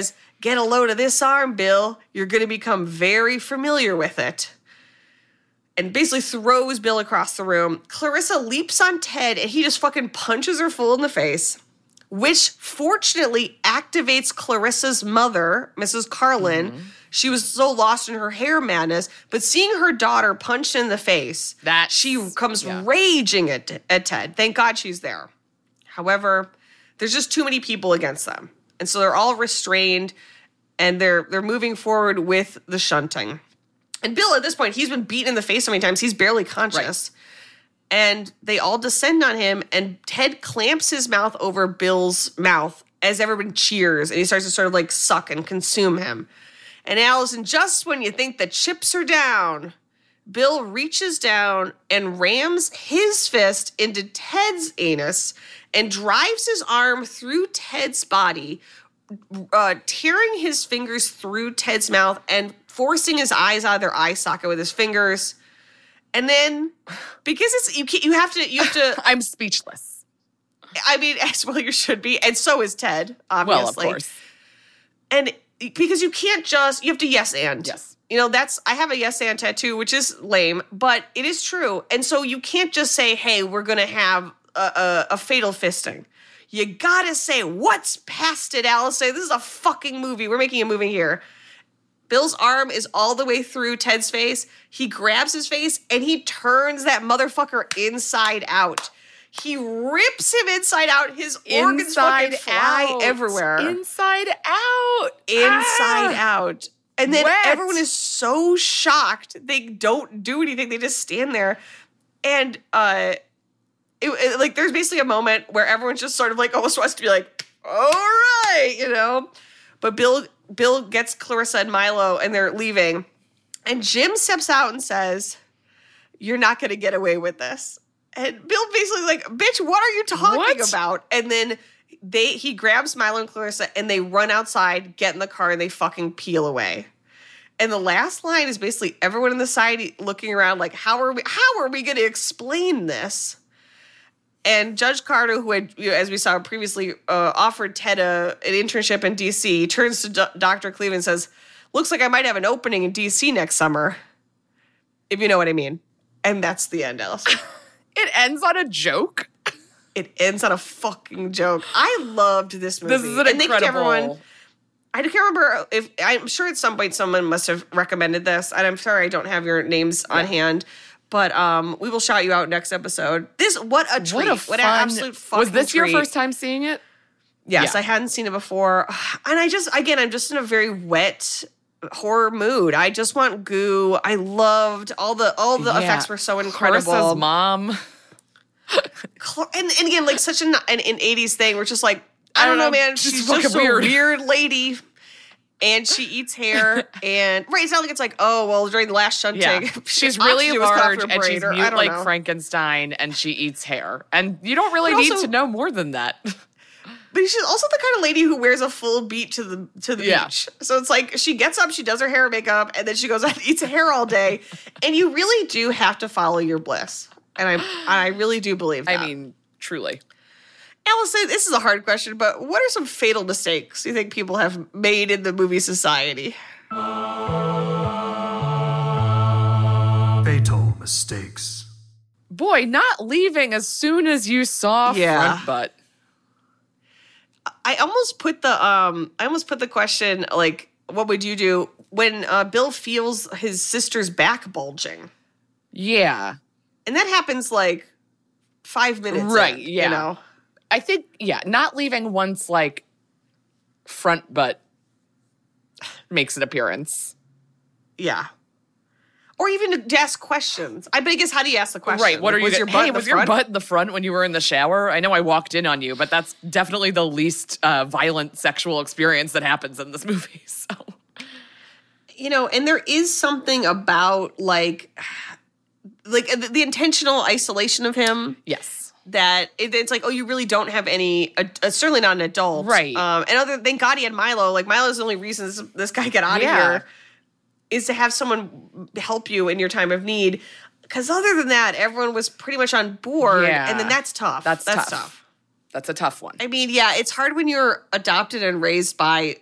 Get a load of this arm, Bill. You're going to become very familiar with it. And basically throws Bill across the room. Clarissa leaps on Ted, and he just fucking punches her full in the face, which fortunately activates Clarissa's mother, Mrs. Carlin. Mm-hmm. She was so lost in her hair madness, but seeing her daughter punched in the face, she comes raging at Ted. Thank God she's there. However, there's just too many people against them. And so they're all restrained, and they're moving forward with the shunting. And Bill, at this point, he's been beaten in the face so many times, he's barely conscious. Right. And they all descend on him, and Ted clamps his mouth over Bill's mouth as everyone cheers, and he starts to sort of like suck and consume him. And Allison, just when you think the chips are down, Bill reaches down and rams his fist into Ted's anus and drives his arm through Ted's body, tearing his fingers through Ted's mouth and forcing his eyes out of their eye socket with his fingers. And then, because you have to.
I'm speechless.
I mean, as well you should be, and so is Ted, obviously.
Well, of course.
And because you can't you have to yes and.
Yes.
You know, I have a yes and tattoo, which is lame, but it is true. And so you can't just say, hey, we're going to have a fatal fisting. You got to say, what's past it, Allison? This is a fucking movie. We're making a movie here. Bill's arm is all the way through Ted's face. He grabs his face and he turns that motherfucker inside out. He rips him inside out. His organs fucking fly everywhere.
Inside out.
Inside out. And then everyone is so shocked. They don't do anything. They just stand there. And like there's basically a moment where everyone's just sort of like almost wants to be like, all right, you know. But Bill gets Clarissa and Milo and they're leaving. And Jim steps out and says, you're not going to get away with this. And Bill basically like, bitch, what are you talking about? And then he grabs Milo and Clarissa and they run outside, get in the car, and they fucking peel away. And the last line is basically everyone in the society looking around like, how are we going to explain this? And Judge Carter, who had, as we saw previously, offered Ted an internship in D.C., turns to Dr. Cleveland and says, looks like I might have an opening in D.C. next summer, if you know what I mean. And that's the end, Allison.
It ends on a joke?
It ends on a fucking joke. I loved this movie.
This is an incredible...
I can't remember I'm sure at some point someone must have recommended this, and I'm sorry I don't have your names on hand. But we will shout you out next episode. What a treat. What an absolute fucking
treat. Was this your
treat.
first time seeing it?
Yes, yeah. I hadn't seen it before. And I'm just in a very wet horror mood. I just want goo. I loved all the effects were so incredible.
Clarissa's mom.
And again, like such an 80s thing. We're just like, I don't know, man. She's just a weird lady. And she eats hair, and it's not like it's like, oh, well, during the last shunting,
she's really large and she's mute like Frankenstein, and she eats hair, and you don't really need to know more than that.
But she's also the kind of lady who wears a full beat to the beach. So it's like she gets up, she does her hair and makeup, and then she goes out and eats hair all day. And you really do have to follow your bliss, and I really do believe that.
I mean, truly.
Allison, this is a hard question, but what are some fatal mistakes you think people have made in the movie society?
Fatal mistakes.
Boy, not leaving as soon as you saw front butt.
I almost put the question like, what would you do when Bill feels his sister's back bulging?
Yeah,
and that happens like 5 minutes,
right?
In,
yeah,
you know.
I think, not leaving once, like, front butt makes an appearance.
Yeah. Or even to ask questions. I guess, how do you ask the question?
Right, what are you...
Was your
butt in the front when you were in the shower? I know I walked in on you, but that's definitely the least violent sexual experience that happens in this movie, so...
You know, and there is something about, like the intentional isolation of him.
Yes.
That it's like, oh, you really don't have any, certainly not an adult.
Right.
And thank God he had Milo. Like, Milo's the only reason this guy got out of here is to have someone help you in your time of need. Because other than that, everyone was pretty much on board. Yeah. And then that's tough.
That's tough. That's a tough one.
I mean, yeah, it's hard when you're adopted and raised by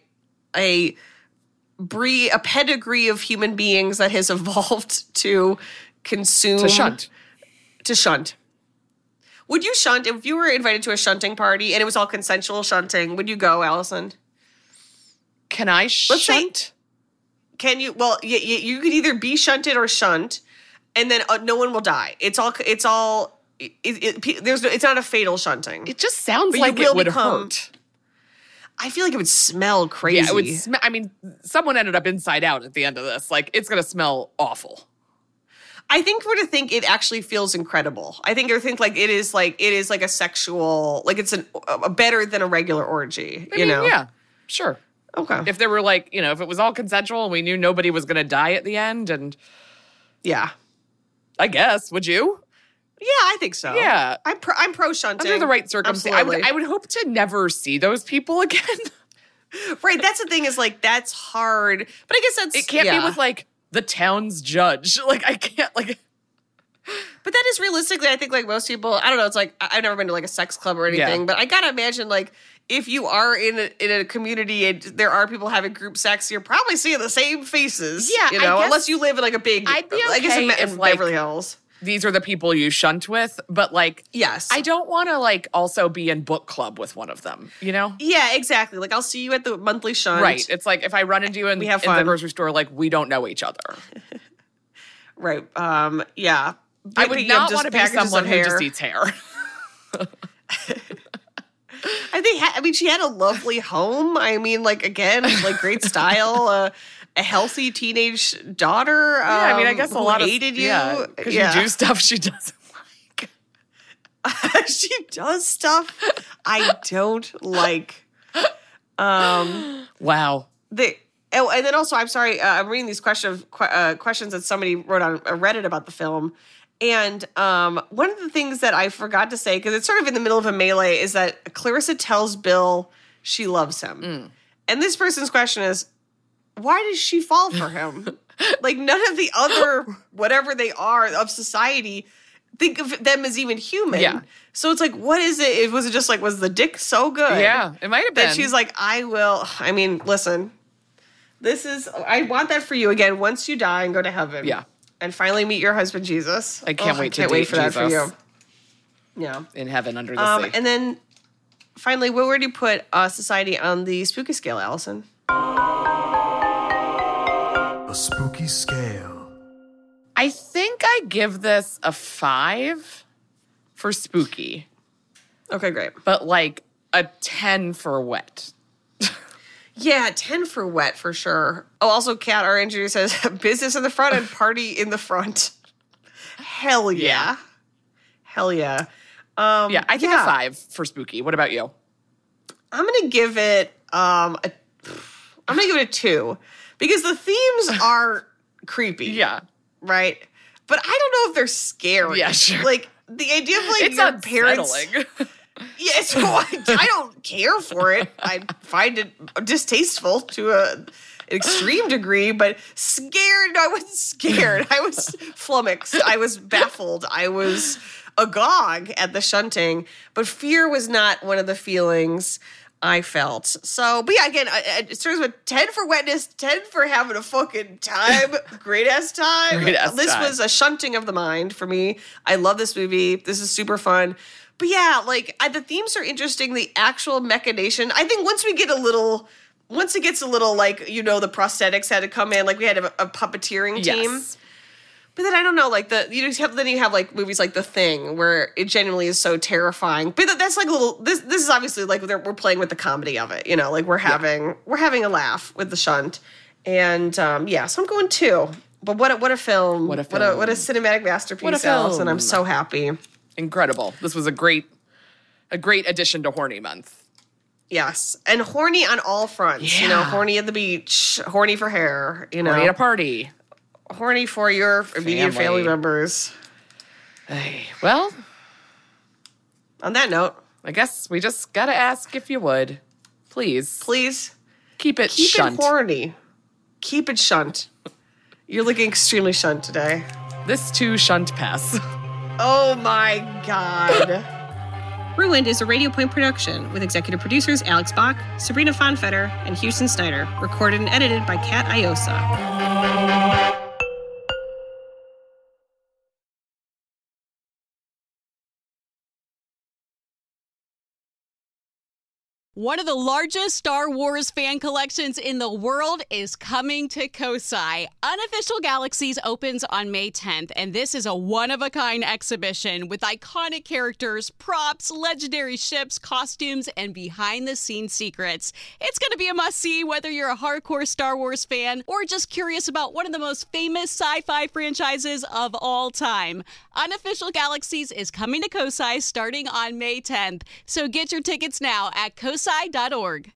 a pedigree of human beings that has evolved to consume. To shunt. Would you shunt if you were invited to a shunting party and it was all consensual shunting? Would you go, Allison?
Can I shunt?
Can you? Well, you could either be shunted or shunt, and then no one will die. It's not a fatal shunting.
It just sounds
But
like
you
it
will
would
become-
hurt.
I feel like it would smell crazy.
Yeah, it would I mean, someone ended up inside out at the end of this. Like, it's going to smell awful.
I think we're to think it actually feels incredible. I think or think like it is like a sexual, like it's a better than a regular orgy.
I mean, yeah, sure.
Okay.
If there were like, if it was all consensual and we knew nobody was going to die at the end, and
Yeah.
I guess, would you?
Yeah, I think so.
Yeah.
I'm pro shunting.
Under the right circumstances,
Absolutely.
I would hope to never see those people again.
Right. That's the thing is like that's hard, but I guess that's
It can't be with like the town's judge. Like, I can't like.
But that is realistically, I think like most people, I don't know. It's like I've never been to like a sex club or anything, but I gotta imagine like if you are in a community and there are people having group sex, you're probably seeing the same faces.
Yeah,
you know,
I guess
unless you live in like a big.
I'd be
I guess
okay
in
if, like,
Beverly Hills.
These are the people you shunt with, but like,
Yes.
I don't want to like also be in book club with one of them,
Yeah, exactly. Like I'll see you at the monthly shunt.
Right. It's like if I run into you in
have
the
fun.
grocery store, like we don't know each other.
Right. Yeah.
I would
Picking up
not
just
want to be
packages
someone
of
who
hair.
just eats hair.
I mean, she had a lovely home. I mean, like again, like great style. A healthy teenage daughter.
Yeah, I mean, I guess a
who
lot of
hated you.
because you do stuff she doesn't like.
She does stuff I don't like.
Wow.
And then also, I'm sorry, I'm reading these questions that somebody wrote on Reddit about the film. And one of the things that I forgot to say, because it's sort of in the middle of a melee, is that Clarissa tells Bill she loves him. And this person's question is, why does she fall for him? Like, none of the other, whatever they are of society, think of them as even human.
Yeah.
So it's like, what is it? Was it just like, was the dick so good?
Yeah, it might have been.
That she's like, I mean, listen, I want that for you again once you die and go to heaven.
Yeah.
And finally meet your husband, Jesus.
I can't wait to
can't wait
date
for that for
Jesus.
you. Yeah.
in heaven under the sea.
And then finally, where do you put society on the spooky scale, Allison?
A spooky scale.
I think I give this a 5 for spooky,
Okay, great.
but like a 10 for wet.
Yeah, 10 for wet for sure. Oh, also, Kat, our engineer says business in the front and party in the front. Hell yeah.
Yeah.
Hell yeah.
Yeah, I think a 5 for spooky. What about you?
I'm gonna give it a 2 because the themes are creepy.
Yeah.
Right? But I don't know if they're scary.
Yeah, sure.
Like the idea of like
It's
your
unsettling.
parents. Yeah, so I don't care for it. I find it distasteful to an extreme degree, but scared. I wasn't scared. I was flummoxed. I was baffled. I was agog at the shunting, but fear was not one of the feelings I felt. So, but yeah, again, it starts with 10 for wetness, 10 for having a fucking time. Great ass time.
Great-ass
This
time.
was a shunting of the mind for me. I love this movie. This is super fun. But yeah, like the themes are interesting. The actual machination. I think once it gets a little like, the prosthetics had to come in. Like we had a puppeteering team.
Yes.
But then I don't know, like you have like movies like The Thing where it genuinely is so terrifying. But that's like a little. This is obviously like we're playing with the comedy of it. Like we're having a laugh with the shunt, and so I'm going 2. But what a film! What a cinematic masterpiece,
What a film.
Allison. I'm so happy.
Incredible. This was a great addition to Horny Month.
Yes, and horny on all fronts.
Yeah.
Horny at the beach, horny for hair.
Horny at a party.
Horny for your immediate family members.
Hey, well,
On that note,
I guess we just gotta ask if you would. Please.
please
Keep it
keep
shunt.
it horny. Keep it shunt. You're looking extremely shunt today.
This too shunt pass.
Oh my God. Ruined is a Radio Point production with executive producers Alex Bach, Sabrina Fonfetter, and Houston Snyder. Recorded and edited by Kat Iosa.
One of the largest Star Wars fan collections in the world is coming to Kosai. Unofficial Galaxies opens on May 10th, and this is a one-of-a-kind exhibition with iconic characters, props, legendary ships, costumes, and behind-the-scenes secrets. It's going to be a must-see whether you're a hardcore Star Wars fan or just curious about one of the most famous sci-fi franchises of all time. Unofficial Galaxies is coming to Kosai starting on May 10th, so get your tickets now at kosai.org.